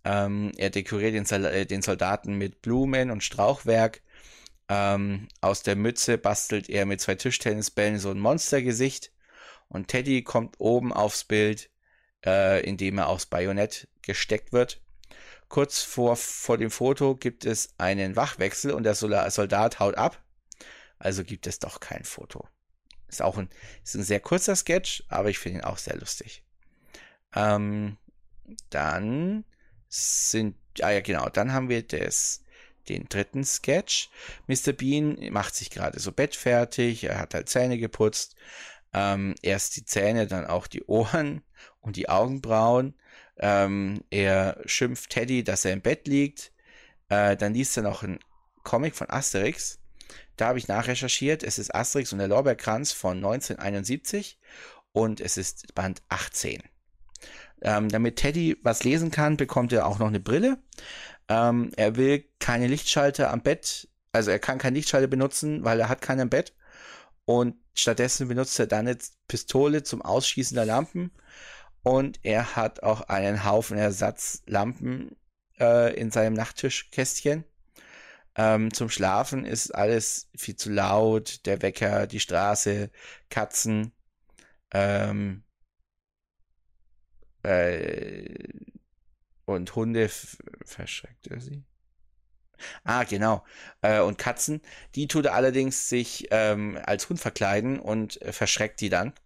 Ähm, er dekoriert den, Sal- äh, den Soldaten mit Blumen und Strauchwerk. Ähm, aus der Mütze bastelt er mit zwei Tischtennisbällen so ein Monstergesicht. Und Teddy kommt oben aufs Bild, äh, indem er aufs Bajonett gesteckt wird. Kurz vor, vor dem Foto gibt es einen Wachwechsel und der Soldat haut ab. Also gibt es doch kein Foto. Ist auch ein, ist ein sehr kurzer Sketch, aber ich finde ihn auch sehr lustig. Ähm, dann sind, ah ja genau, dann haben wir das, den dritten Sketch. Mister Bean macht sich gerade so bettfertig, er hat halt Zähne geputzt. Ähm, erst die Zähne, dann auch die Ohren und die Augenbrauen. Ähm, er schimpft Teddy, dass er im Bett liegt. Äh, dann liest er noch einen Comic von Asterix. Da habe ich nachrecherchiert. Es ist Asterix und der Lorbeerkranz von neunzehnhunderteinundsiebzig und es ist Band achtzehn. Ähm, damit Teddy was lesen kann, bekommt er auch noch eine Brille. Ähm, er will keine Lichtschalter am Bett, also er kann keine Lichtschalter benutzen, weil er hat keinen am Bett. Und stattdessen benutzt er dann eine Pistole zum Ausschießen der Lampen. Und er hat auch einen Haufen Ersatzlampen äh, in seinem Nachttischkästchen. Ähm, zum Schlafen ist alles viel zu laut. Der Wecker, die Straße, Katzen. Ähm, äh, und Hunde f- verschreckt er sie. Ah, genau. Äh, und Katzen, die tut er allerdings sich ähm, als Hund verkleiden und äh, verschreckt die dann.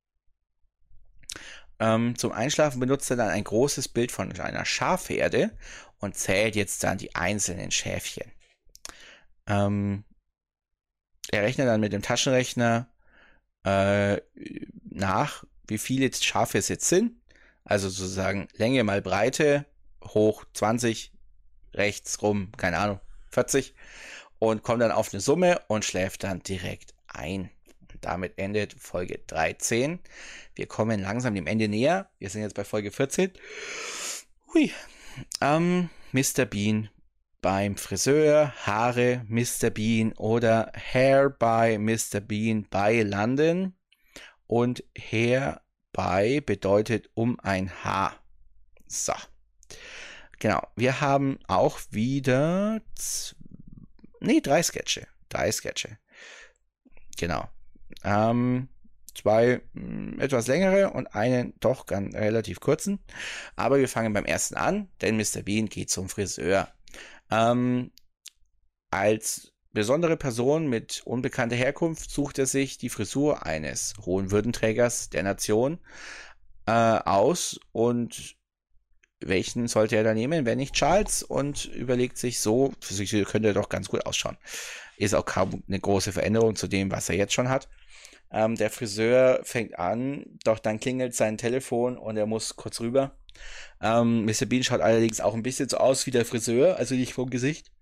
Ähm, zum Einschlafen benutzt er dann ein großes Bild von einer Schafherde und zählt jetzt dann die einzelnen Schäfchen. Ähm, er rechnet dann mit dem Taschenrechner äh, nach, wie viele Schafe es jetzt sind. Also sozusagen Länge mal Breite, hoch zwanzig, rechts rum, keine Ahnung, vierzig und kommt dann auf eine Summe und schläft dann direkt ein. Und damit endet Folge dreizehn. Wir kommen langsam dem Ende näher. Wir sind jetzt bei Folge vierzehn. Hui. Ähm, Mister Bean beim Friseur, Haare Mister Bean oder Hair by Mister Bean bei London. Und Hair by bedeutet um ein Haar. So. Genau, wir haben auch wieder z- nee, drei Sketche. Drei Sketche. Genau. Ähm, zwei mh, etwas längere und einen doch ganz relativ kurzen. Aber wir fangen beim ersten an, denn Mister Bean geht zum Friseur. Ähm, als besondere Person mit unbekannter Herkunft sucht er sich die Frisur eines hohen Würdenträgers der Nation äh, aus und welchen sollte er da nehmen, wenn nicht Charles, und überlegt sich so, für sich könnte er doch ganz gut ausschauen. Ist auch kaum eine große Veränderung zu dem, was er jetzt schon hat. Ähm, der Friseur fängt an, doch dann klingelt sein Telefon und er muss kurz rüber. Ähm, Mister Bean schaut allerdings auch ein bisschen so aus wie der Friseur, also nicht vom Gesicht,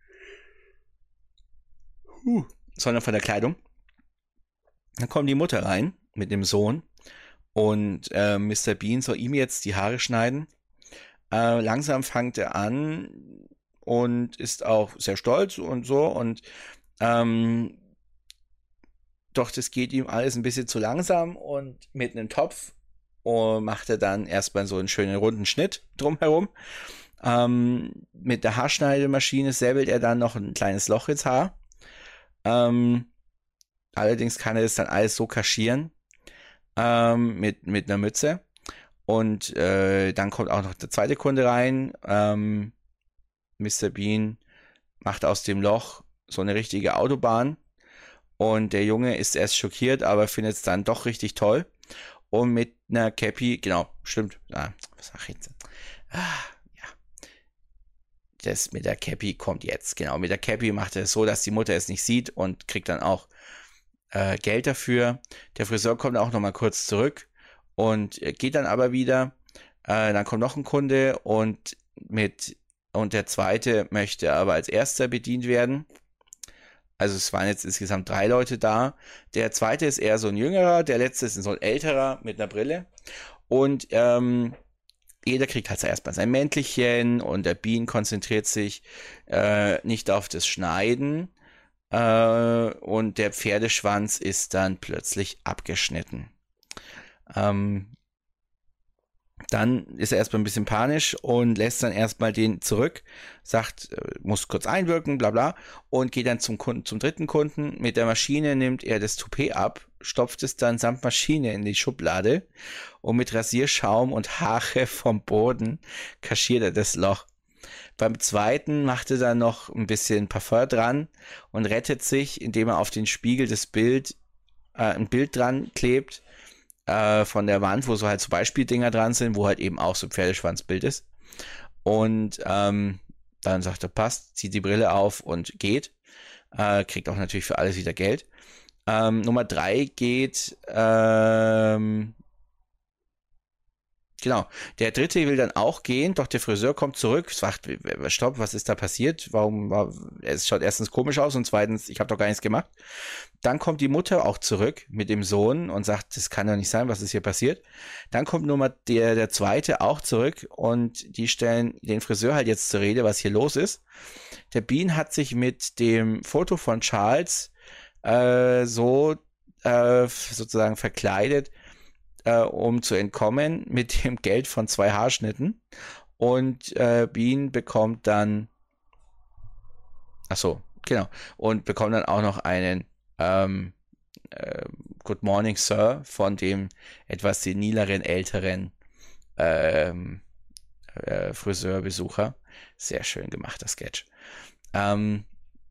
huh, sondern von der Kleidung. Dann kommt die Mutter rein mit dem Sohn und äh, Mister Bean soll ihm jetzt die Haare schneiden. Äh, langsam fängt er an und ist auch sehr stolz und so und ähm, doch das geht ihm alles ein bisschen zu langsam und mit einem Topf und macht er dann erstmal so einen schönen runden Schnitt drumherum. Ähm, mit der Haarschneidemaschine säbelt er dann noch ein kleines Loch ins Haar. Ähm, allerdings kann er das dann alles so kaschieren ähm, mit, mit einer Mütze. Und äh, dann kommt auch noch der zweite Kunde rein. Ähm, Mister Bean macht aus dem Loch so eine richtige Autobahn. Und der Junge ist erst schockiert, aber findet es dann doch richtig toll. Und mit einer Cappy, genau, stimmt. Ah, was sag ich jetzt? Ah, ja. Das mit der Cappy kommt jetzt. Genau, mit der Cappy macht er es so, dass die Mutter es nicht sieht und kriegt dann auch äh, Geld dafür. Der Friseur kommt auch nochmal kurz zurück. Und geht dann aber wieder, äh, dann kommt noch ein Kunde und mit und der zweite möchte aber als erster bedient werden. Also es waren jetzt insgesamt drei Leute da. Der zweite ist eher so ein jüngerer, der letzte ist so ein älterer mit einer Brille. Und ähm, jeder kriegt halt zuerst mal sein Mäntelchen und der Bean konzentriert sich äh, nicht auf das Schneiden. Äh, und der Pferdeschwanz ist dann plötzlich abgeschnitten. Ähm, Dann ist er erstmal ein bisschen panisch und lässt dann erstmal den zurück, sagt, muss kurz einwirken, bla bla, und geht dann zum Kunden, zum dritten Kunden. Mit der Maschine nimmt er das Toupet ab, stopft es dann samt Maschine in die Schublade und mit Rasierschaum und Haare vom Boden kaschiert er das Loch. Beim zweiten macht er dann noch ein bisschen Parfum dran und rettet sich, indem er auf den Spiegel des Bild äh, ein Bild dran klebt, von der Wand, wo so halt so Beispieldinger dran sind, wo halt eben auch so ein Pferdeschwanzbild ist. Und ähm, dann sagt er, passt, zieht die Brille auf und geht. Äh, kriegt auch natürlich für alles wieder Geld. Ähm, Nummer drei geht, ähm, genau, der dritte will dann auch gehen, doch der Friseur kommt zurück, sagt, stopp, was ist da passiert? Warum war, es schaut erstens komisch aus und zweitens, ich habe doch gar nichts gemacht. Dann kommt die Mutter auch zurück mit dem Sohn und sagt, das kann doch nicht sein, was ist hier passiert. Dann kommt Nummer der, der zweite auch zurück und die stellen den Friseur halt jetzt zur Rede, was hier los ist. Der Bean hat sich mit dem Foto von Charles äh, so äh, sozusagen verkleidet, äh, um zu entkommen mit dem Geld von zwei Haarschnitten. Und äh, Bean bekommt dann, ach so, genau, und bekommt dann auch noch einen ähm, äh, Good Morning Sir von dem etwas senileren, älteren ähm, äh, Friseurbesucher. Sehr schön gemachter Sketch. Ähm,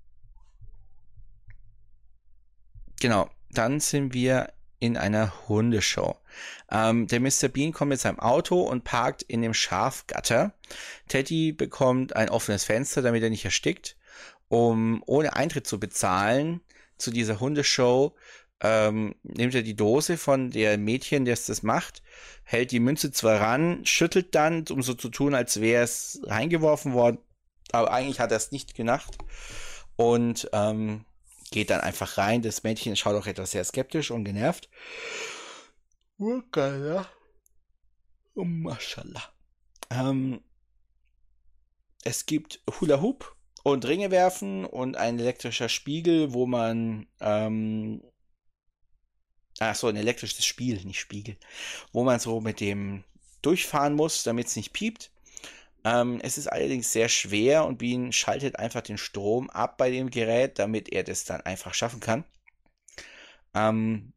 genau, dann sind wir in einer Hundeshow. Ähm, der Mister Bean kommt mit seinem Auto und parkt in dem Schafgatter. Teddy bekommt ein offenes Fenster, damit er nicht erstickt. Um ohne Eintritt zu bezahlen zu dieser Hundeshow, ähm, nimmt er die Dose von der Mädchen, das das macht, hält die Münze zwar ran, schüttelt dann, um so zu tun, als wäre es reingeworfen worden, aber eigentlich hat er es nicht gemacht und ähm, geht dann einfach rein. Das Mädchen schaut auch etwas sehr skeptisch und genervt. Oh, geil, ja. Oh, Maschallah. Ähm, es gibt Hula Hoop und Ringe werfen und ein elektrischer Spiegel, wo man ähm, ach so, ein elektrisches Spiel, nicht Spiegel, wo man so mit dem durchfahren muss, damit es nicht piept. Ähm, es ist allerdings sehr schwer und Bean schaltet einfach den Strom ab bei dem Gerät, damit er das dann einfach schaffen kann. Ähm,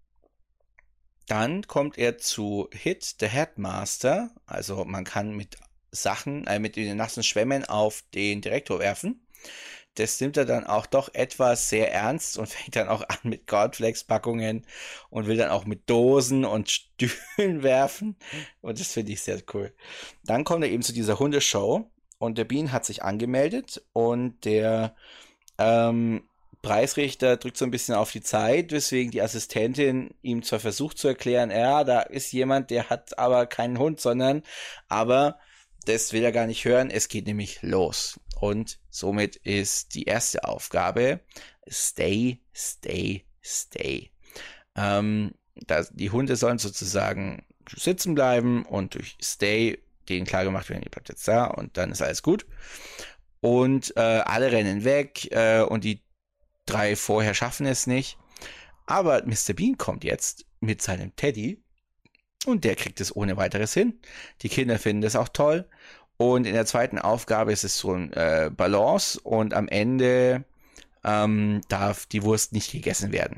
dann kommt er zu Hit the Headmaster, also man kann mit Sachen, äh, mit den nassen Schwämmen auf den Direktor werfen. Das nimmt er dann auch doch etwas sehr ernst und fängt dann auch an mit Cornflakes-Packungen und will dann auch mit Dosen und Stühlen werfen. Und das finde ich sehr cool. Dann kommt er eben zu dieser Hundeshow und der Bean hat sich angemeldet und der ähm, Preisrichter drückt so ein bisschen auf die Zeit, weswegen die Assistentin ihm zwar versucht zu erklären, ja, da ist jemand, der hat aber keinen Hund, sondern, aber das will er gar nicht hören, es geht nämlich los. Und somit ist die erste Aufgabe Stay, Stay, Stay. Ähm, da, die Hunde sollen sozusagen sitzen bleiben und durch Stay denen klar gemacht werden, ihr bleibt jetzt da und dann ist alles gut. Und äh, alle rennen weg äh, und die drei vorher schaffen es nicht. Aber Mister Bean kommt jetzt mit seinem Teddy und der kriegt es ohne weiteres hin. Die Kinder finden das auch toll. Und in der zweiten Aufgabe ist es so ein äh, Balance und am Ende ähm, darf die Wurst nicht gegessen werden.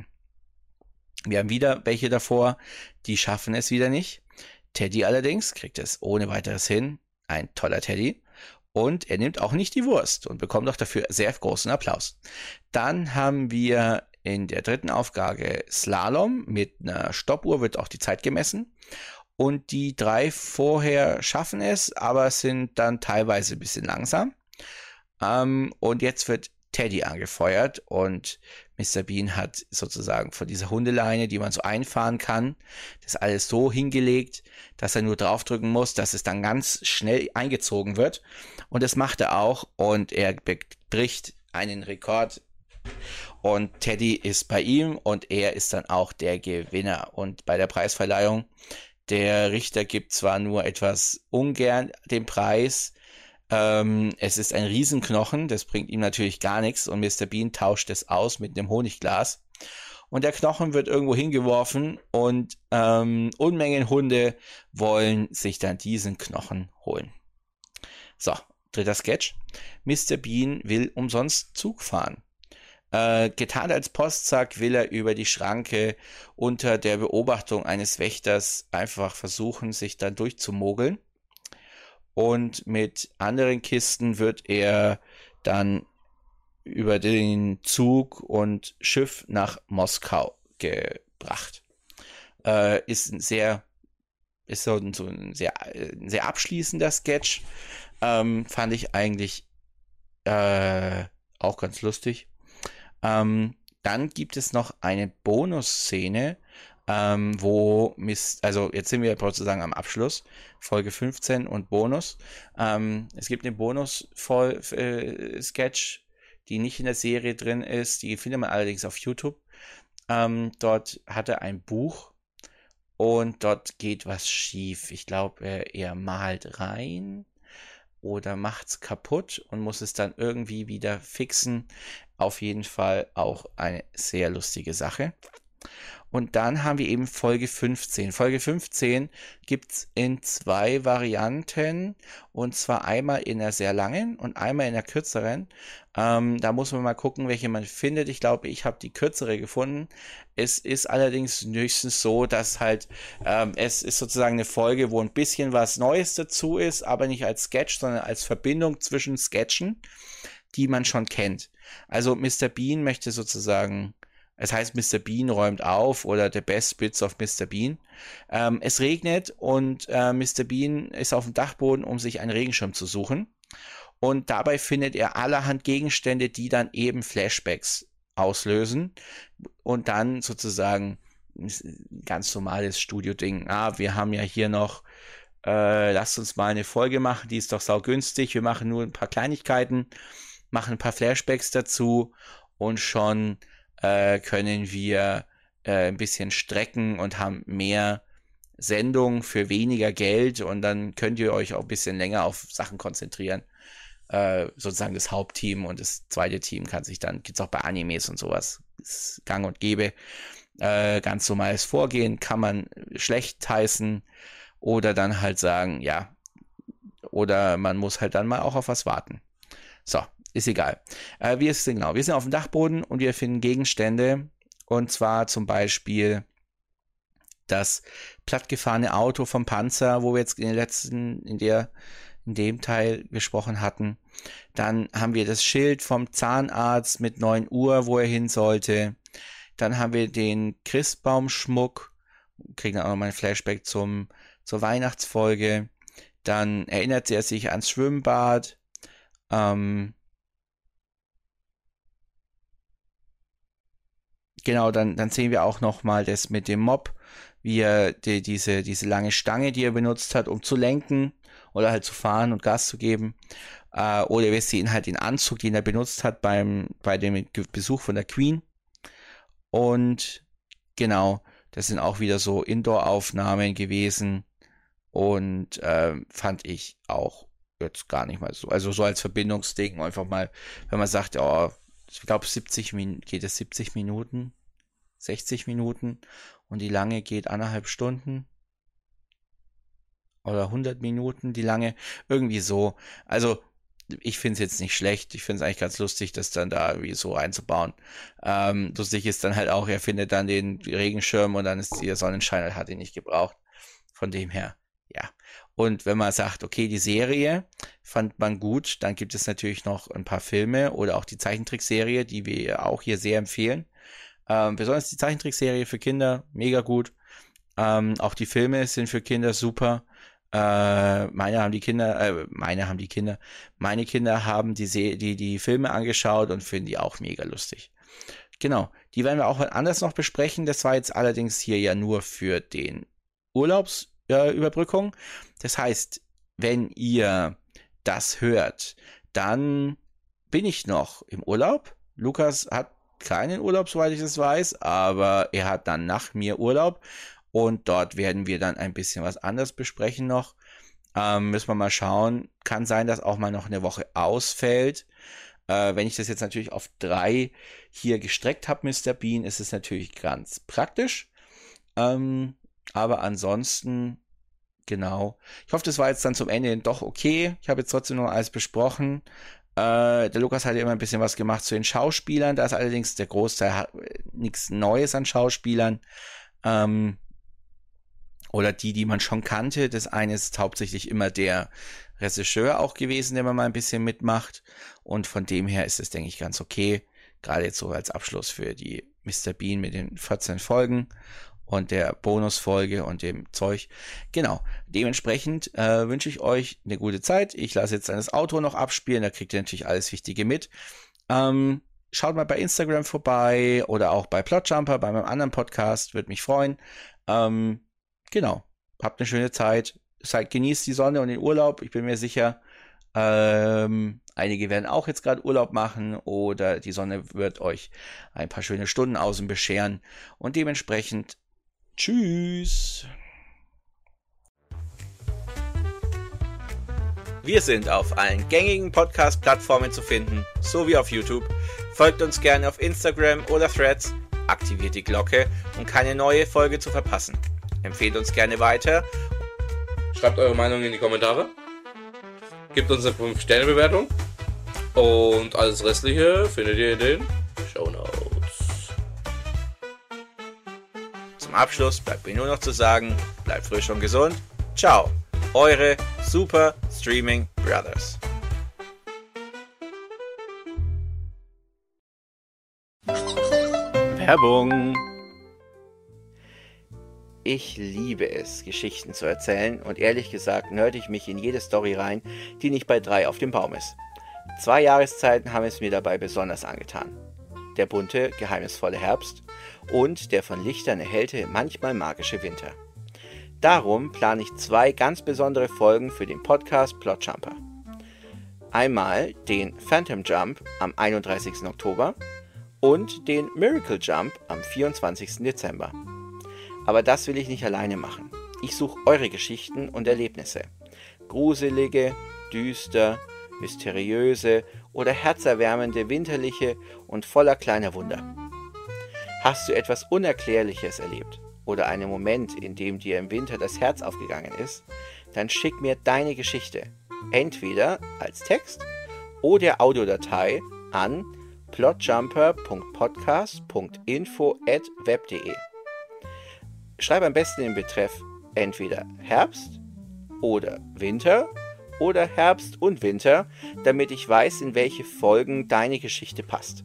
Wir haben wieder welche davor, die schaffen es wieder nicht. Teddy allerdings kriegt es ohne weiteres hin. Ein toller Teddy. Und er nimmt auch nicht die Wurst und bekommt auch dafür sehr großen Applaus. Dann haben wir in der dritten Aufgabe Slalom. Mit einer Stoppuhr wird auch die Zeit gemessen. Und die drei vorher schaffen es, aber sind dann teilweise ein bisschen langsam. Ähm, und jetzt wird Teddy angefeuert und Mister Bean hat sozusagen von dieser Hundeleine, die man so einfahren kann, das alles so hingelegt, dass er nur draufdrücken muss, dass es dann ganz schnell eingezogen wird. Und das macht er auch und er bricht einen Rekord. Und Teddy ist bei ihm und er ist dann auch der Gewinner. Und bei der Preisverleihung, der Richter gibt zwar nur etwas ungern den Preis, ähm, es ist ein Riesenknochen, das bringt ihm natürlich gar nichts und Mister Bean tauscht es aus mit einem Honigglas. und der Knochen wird irgendwo hingeworfen und ähm, Unmengen Hunde wollen sich dann diesen Knochen holen. So, dritter Sketch. Mister Bean will umsonst Zug fahren. Äh, getarnt als Postsack will er über die Schranke unter der Beobachtung eines Wächters einfach versuchen, sich dann durchzumogeln. Und mit anderen Kisten wird er dann über den Zug und Schiff nach Moskau gebracht. Äh, ist ein sehr, ist so ein, so ein sehr, ein sehr abschließender Sketch. Ähm, fand ich eigentlich äh, auch ganz lustig. Ähm, dann gibt es noch eine Bonusszene, ähm, wo Miss, also jetzt sind wir sozusagen am Abschluss, Folge fünfzehn und Bonus. Ähm, es gibt eine Bonus-Sketch, äh, die nicht in der Serie drin ist, die findet man allerdings auf YouTube. Ähm, dort hat er ein Buch und dort geht was schief. Ich glaube, er, er malt rein oder macht's kaputt und muss es dann irgendwie wieder fixen. Auf jeden Fall auch eine sehr lustige Sache. Und dann haben wir eben Folge fünfzehn. Folge fünfzehn gibt's in zwei Varianten. Und zwar einmal in einer sehr langen und einmal in einer kürzeren. Ähm, da muss man mal gucken, welche man findet. Ich glaube, ich habe die kürzere gefunden. Es ist allerdings höchstens so, dass halt ähm, es ist sozusagen eine Folge, wo ein bisschen was Neues dazu ist, aber nicht als Sketch, sondern als Verbindung zwischen Sketchen, die man schon kennt. Also Mister Bean möchte sozusagen... Es heißt, Mister Bean räumt auf oder The Best Bits of Mister Bean. Ähm, es regnet und äh, Mister Bean ist auf dem Dachboden, um sich einen Regenschirm zu suchen. Und dabei findet er allerhand Gegenstände, die dann eben Flashbacks auslösen. Und dann sozusagen ein ganz normales Studio-Ding. Ah, wir haben ja hier noch, äh, lasst uns mal eine Folge machen, die ist doch saugünstig. Wir machen nur ein paar Kleinigkeiten, machen ein paar Flashbacks dazu und schon Äh, können wir äh, ein bisschen strecken und haben mehr Sendungen für weniger Geld und dann könnt ihr euch auch ein bisschen länger auf Sachen konzentrieren. Äh, sozusagen das Hauptteam und das zweite Team kann sich dann, gibt's auch bei Animes und sowas, ist gang und gäbe. Äh, ganz normales Vorgehen, kann man schlecht heißen oder dann halt sagen, ja, oder man muss halt dann mal auch auf was warten. So. Ist egal. Äh, wir sind genau, wir sind auf dem Dachboden und wir finden Gegenstände und zwar zum Beispiel das plattgefahrene Auto vom Panzer, wo wir jetzt in den letzten, in der, in dem Teil gesprochen hatten. Dann haben wir das Schild vom Zahnarzt mit neun Uhr, wo er hin sollte. Dann haben wir den Christbaumschmuck, kriegen dann auch nochmal ein Flashback zum, zur Weihnachtsfolge. Dann erinnert er sich ans Schwimmbad. Ähm, Genau, dann, dann sehen wir auch nochmal das mit dem Mob, wie er die, diese, diese lange Stange, die er benutzt hat, um zu lenken oder halt zu fahren und Gas zu geben. Äh, oder wir sehen halt den Anzug, den er benutzt hat beim, bei dem Besuch von der Queen. Und genau, das sind auch wieder so Indoor-Aufnahmen gewesen und äh, fand ich auch jetzt gar nicht mal so. Also so als Verbindungsding einfach mal, wenn man sagt, oh, ich glaube siebzig Minuten, geht es siebzig Minuten, sechzig Minuten und die lange geht anderthalb Stunden oder hundert Minuten, die lange, irgendwie so. Also ich finde es jetzt nicht schlecht, ich finde es eigentlich ganz lustig, das dann da irgendwie so einzubauen. Ähm, lustig ist dann halt auch, er findet dann den Regenschirm und dann ist der Sonnenschein, hat ihn nicht gebraucht. Von dem her, ja. Und wenn man sagt, okay, die Serie fand man gut, dann gibt es natürlich noch ein paar Filme oder auch die Zeichentrickserie, die wir auch hier sehr empfehlen. Ähm, besonders die Zeichentrickserie für Kinder, mega gut. Ähm, auch die Filme sind für Kinder super. Äh, meine haben die Kinder, äh, meine haben die Kinder, meine Kinder haben die, Se- die, die Filme angeschaut und finden die auch mega lustig. Genau, die werden wir auch anders noch besprechen. Das war jetzt allerdings hier ja nur für den Urlaubsüberbrückung. Äh, das heißt, wenn ihr das hört, dann bin ich noch im Urlaub. Lukas hat keinen Urlaub, soweit ich das weiß, aber er hat dann nach mir Urlaub und dort werden wir dann ein bisschen was anderes besprechen noch. Ähm, müssen wir mal schauen. Kann sein, dass auch mal noch eine Woche ausfällt. Äh, wenn ich das jetzt natürlich auf drei hier gestreckt habe, Mister Bean, ist es natürlich ganz praktisch. Ähm, aber ansonsten, genau. Ich hoffe, das war jetzt dann zum Ende doch okay. Ich habe jetzt trotzdem noch alles besprochen. Äh, der Lukas hat ja immer ein bisschen was gemacht zu den Schauspielern. Da ist allerdings der Großteil nichts Neues an Schauspielern. Ähm, oder die, die man schon kannte. Das eine ist hauptsächlich immer der Regisseur auch gewesen, der mal ein bisschen mitmacht. Und von dem her ist es, denke ich, ganz okay. Gerade jetzt so als Abschluss für die Mister Bean mit den vierzehn Folgen und der Bonusfolge und dem Zeug. Genau, dementsprechend äh, wünsche ich euch eine gute Zeit. Ich lasse jetzt dann das Outro noch abspielen, da kriegt ihr natürlich alles Wichtige mit. Ähm, schaut mal bei Instagram vorbei oder auch bei Plotjumper, bei meinem anderen Podcast, würde mich freuen. Ähm, genau, habt eine schöne Zeit. Seid, genießt die Sonne und den Urlaub. Ich bin mir sicher, ähm, einige werden auch jetzt gerade Urlaub machen oder die Sonne wird euch ein paar schöne Stunden außen bescheren. Und dementsprechend tschüss. Wir sind auf allen gängigen Podcast-Plattformen zu finden, sowie auf YouTube. Folgt uns gerne auf Instagram oder Threads, aktiviert die Glocke, um keine neue Folge zu verpassen. Empfehlt uns gerne weiter. Schreibt eure Meinung in die Kommentare. Gebt uns eine fünf Sterne Bewertung. Und alles Restliche findet ihr in den Shownotes. Zum Abschluss bleibt mir nur noch zu sagen, bleibt frisch und gesund. Ciao, eure Super Streaming Brothers. Werbung. Ich liebe es, Geschichten zu erzählen und ehrlich gesagt nörde ich mich in jede Story rein, die nicht bei drei auf dem Baum ist. Zwei Jahreszeiten haben es mir dabei besonders angetan. Der bunte, geheimnisvolle Herbst und der von Lichtern erhellte, manchmal magische Winter. Darum plane ich zwei ganz besondere Folgen für den Podcast Plotjumper. Einmal den Phantom Jump am einunddreißigsten Oktober und den Miracle Jump am vierundzwanzigsten Dezember. Aber das will ich nicht alleine machen. Ich suche eure Geschichten und Erlebnisse. Gruselige, düster, mysteriöse oder herzerwärmende, winterliche und voller kleiner Wunder. Hast du etwas Unerklärliches erlebt oder einen Moment, in dem dir im Winter das Herz aufgegangen ist, dann schick mir deine Geschichte, entweder als Text oder Audiodatei an plotjumper punkt podcast punkt info at web punkt de. Schreib am besten im Betreff entweder Herbst oder Winter oder Herbst und Winter, damit ich weiß, in welche Folgen deine Geschichte passt.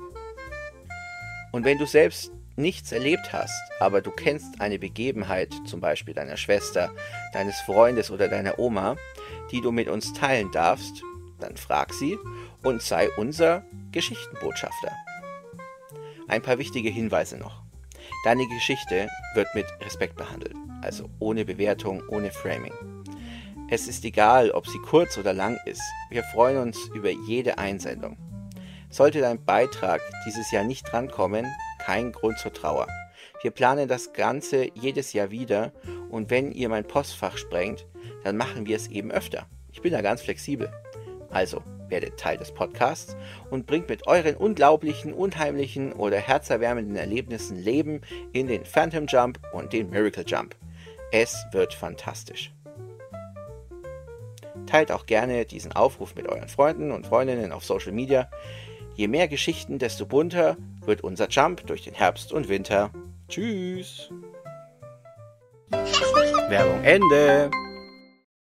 Und wenn du selbst nichts erlebt hast, aber du kennst eine Begebenheit, zum Beispiel deiner Schwester, deines Freundes oder deiner Oma, die du mit uns teilen darfst, dann frag sie und sei unser Geschichtenbotschafter. Ein paar wichtige Hinweise noch. Deine Geschichte wird mit Respekt behandelt, also ohne Bewertung, ohne Framing. Es ist egal, ob sie kurz oder lang ist. Wir freuen uns über jede Einsendung. Sollte dein Beitrag dieses Jahr nicht drankommen, kein Grund zur Trauer. Wir planen das Ganze jedes Jahr wieder und wenn ihr mein Postfach sprengt, dann machen wir es eben öfter. Ich bin da ganz flexibel. Also, werdet Teil des Podcasts und bringt mit euren unglaublichen, unheimlichen oder herzerwärmenden Erlebnissen Leben in den Phantom Jump und den Miracle Jump. Es wird fantastisch. Teilt auch gerne diesen Aufruf mit euren Freunden und Freundinnen auf Social Media. Je mehr Geschichten, desto bunter wird unser Jump durch den Herbst und Winter. Tschüss! Werbung Ende!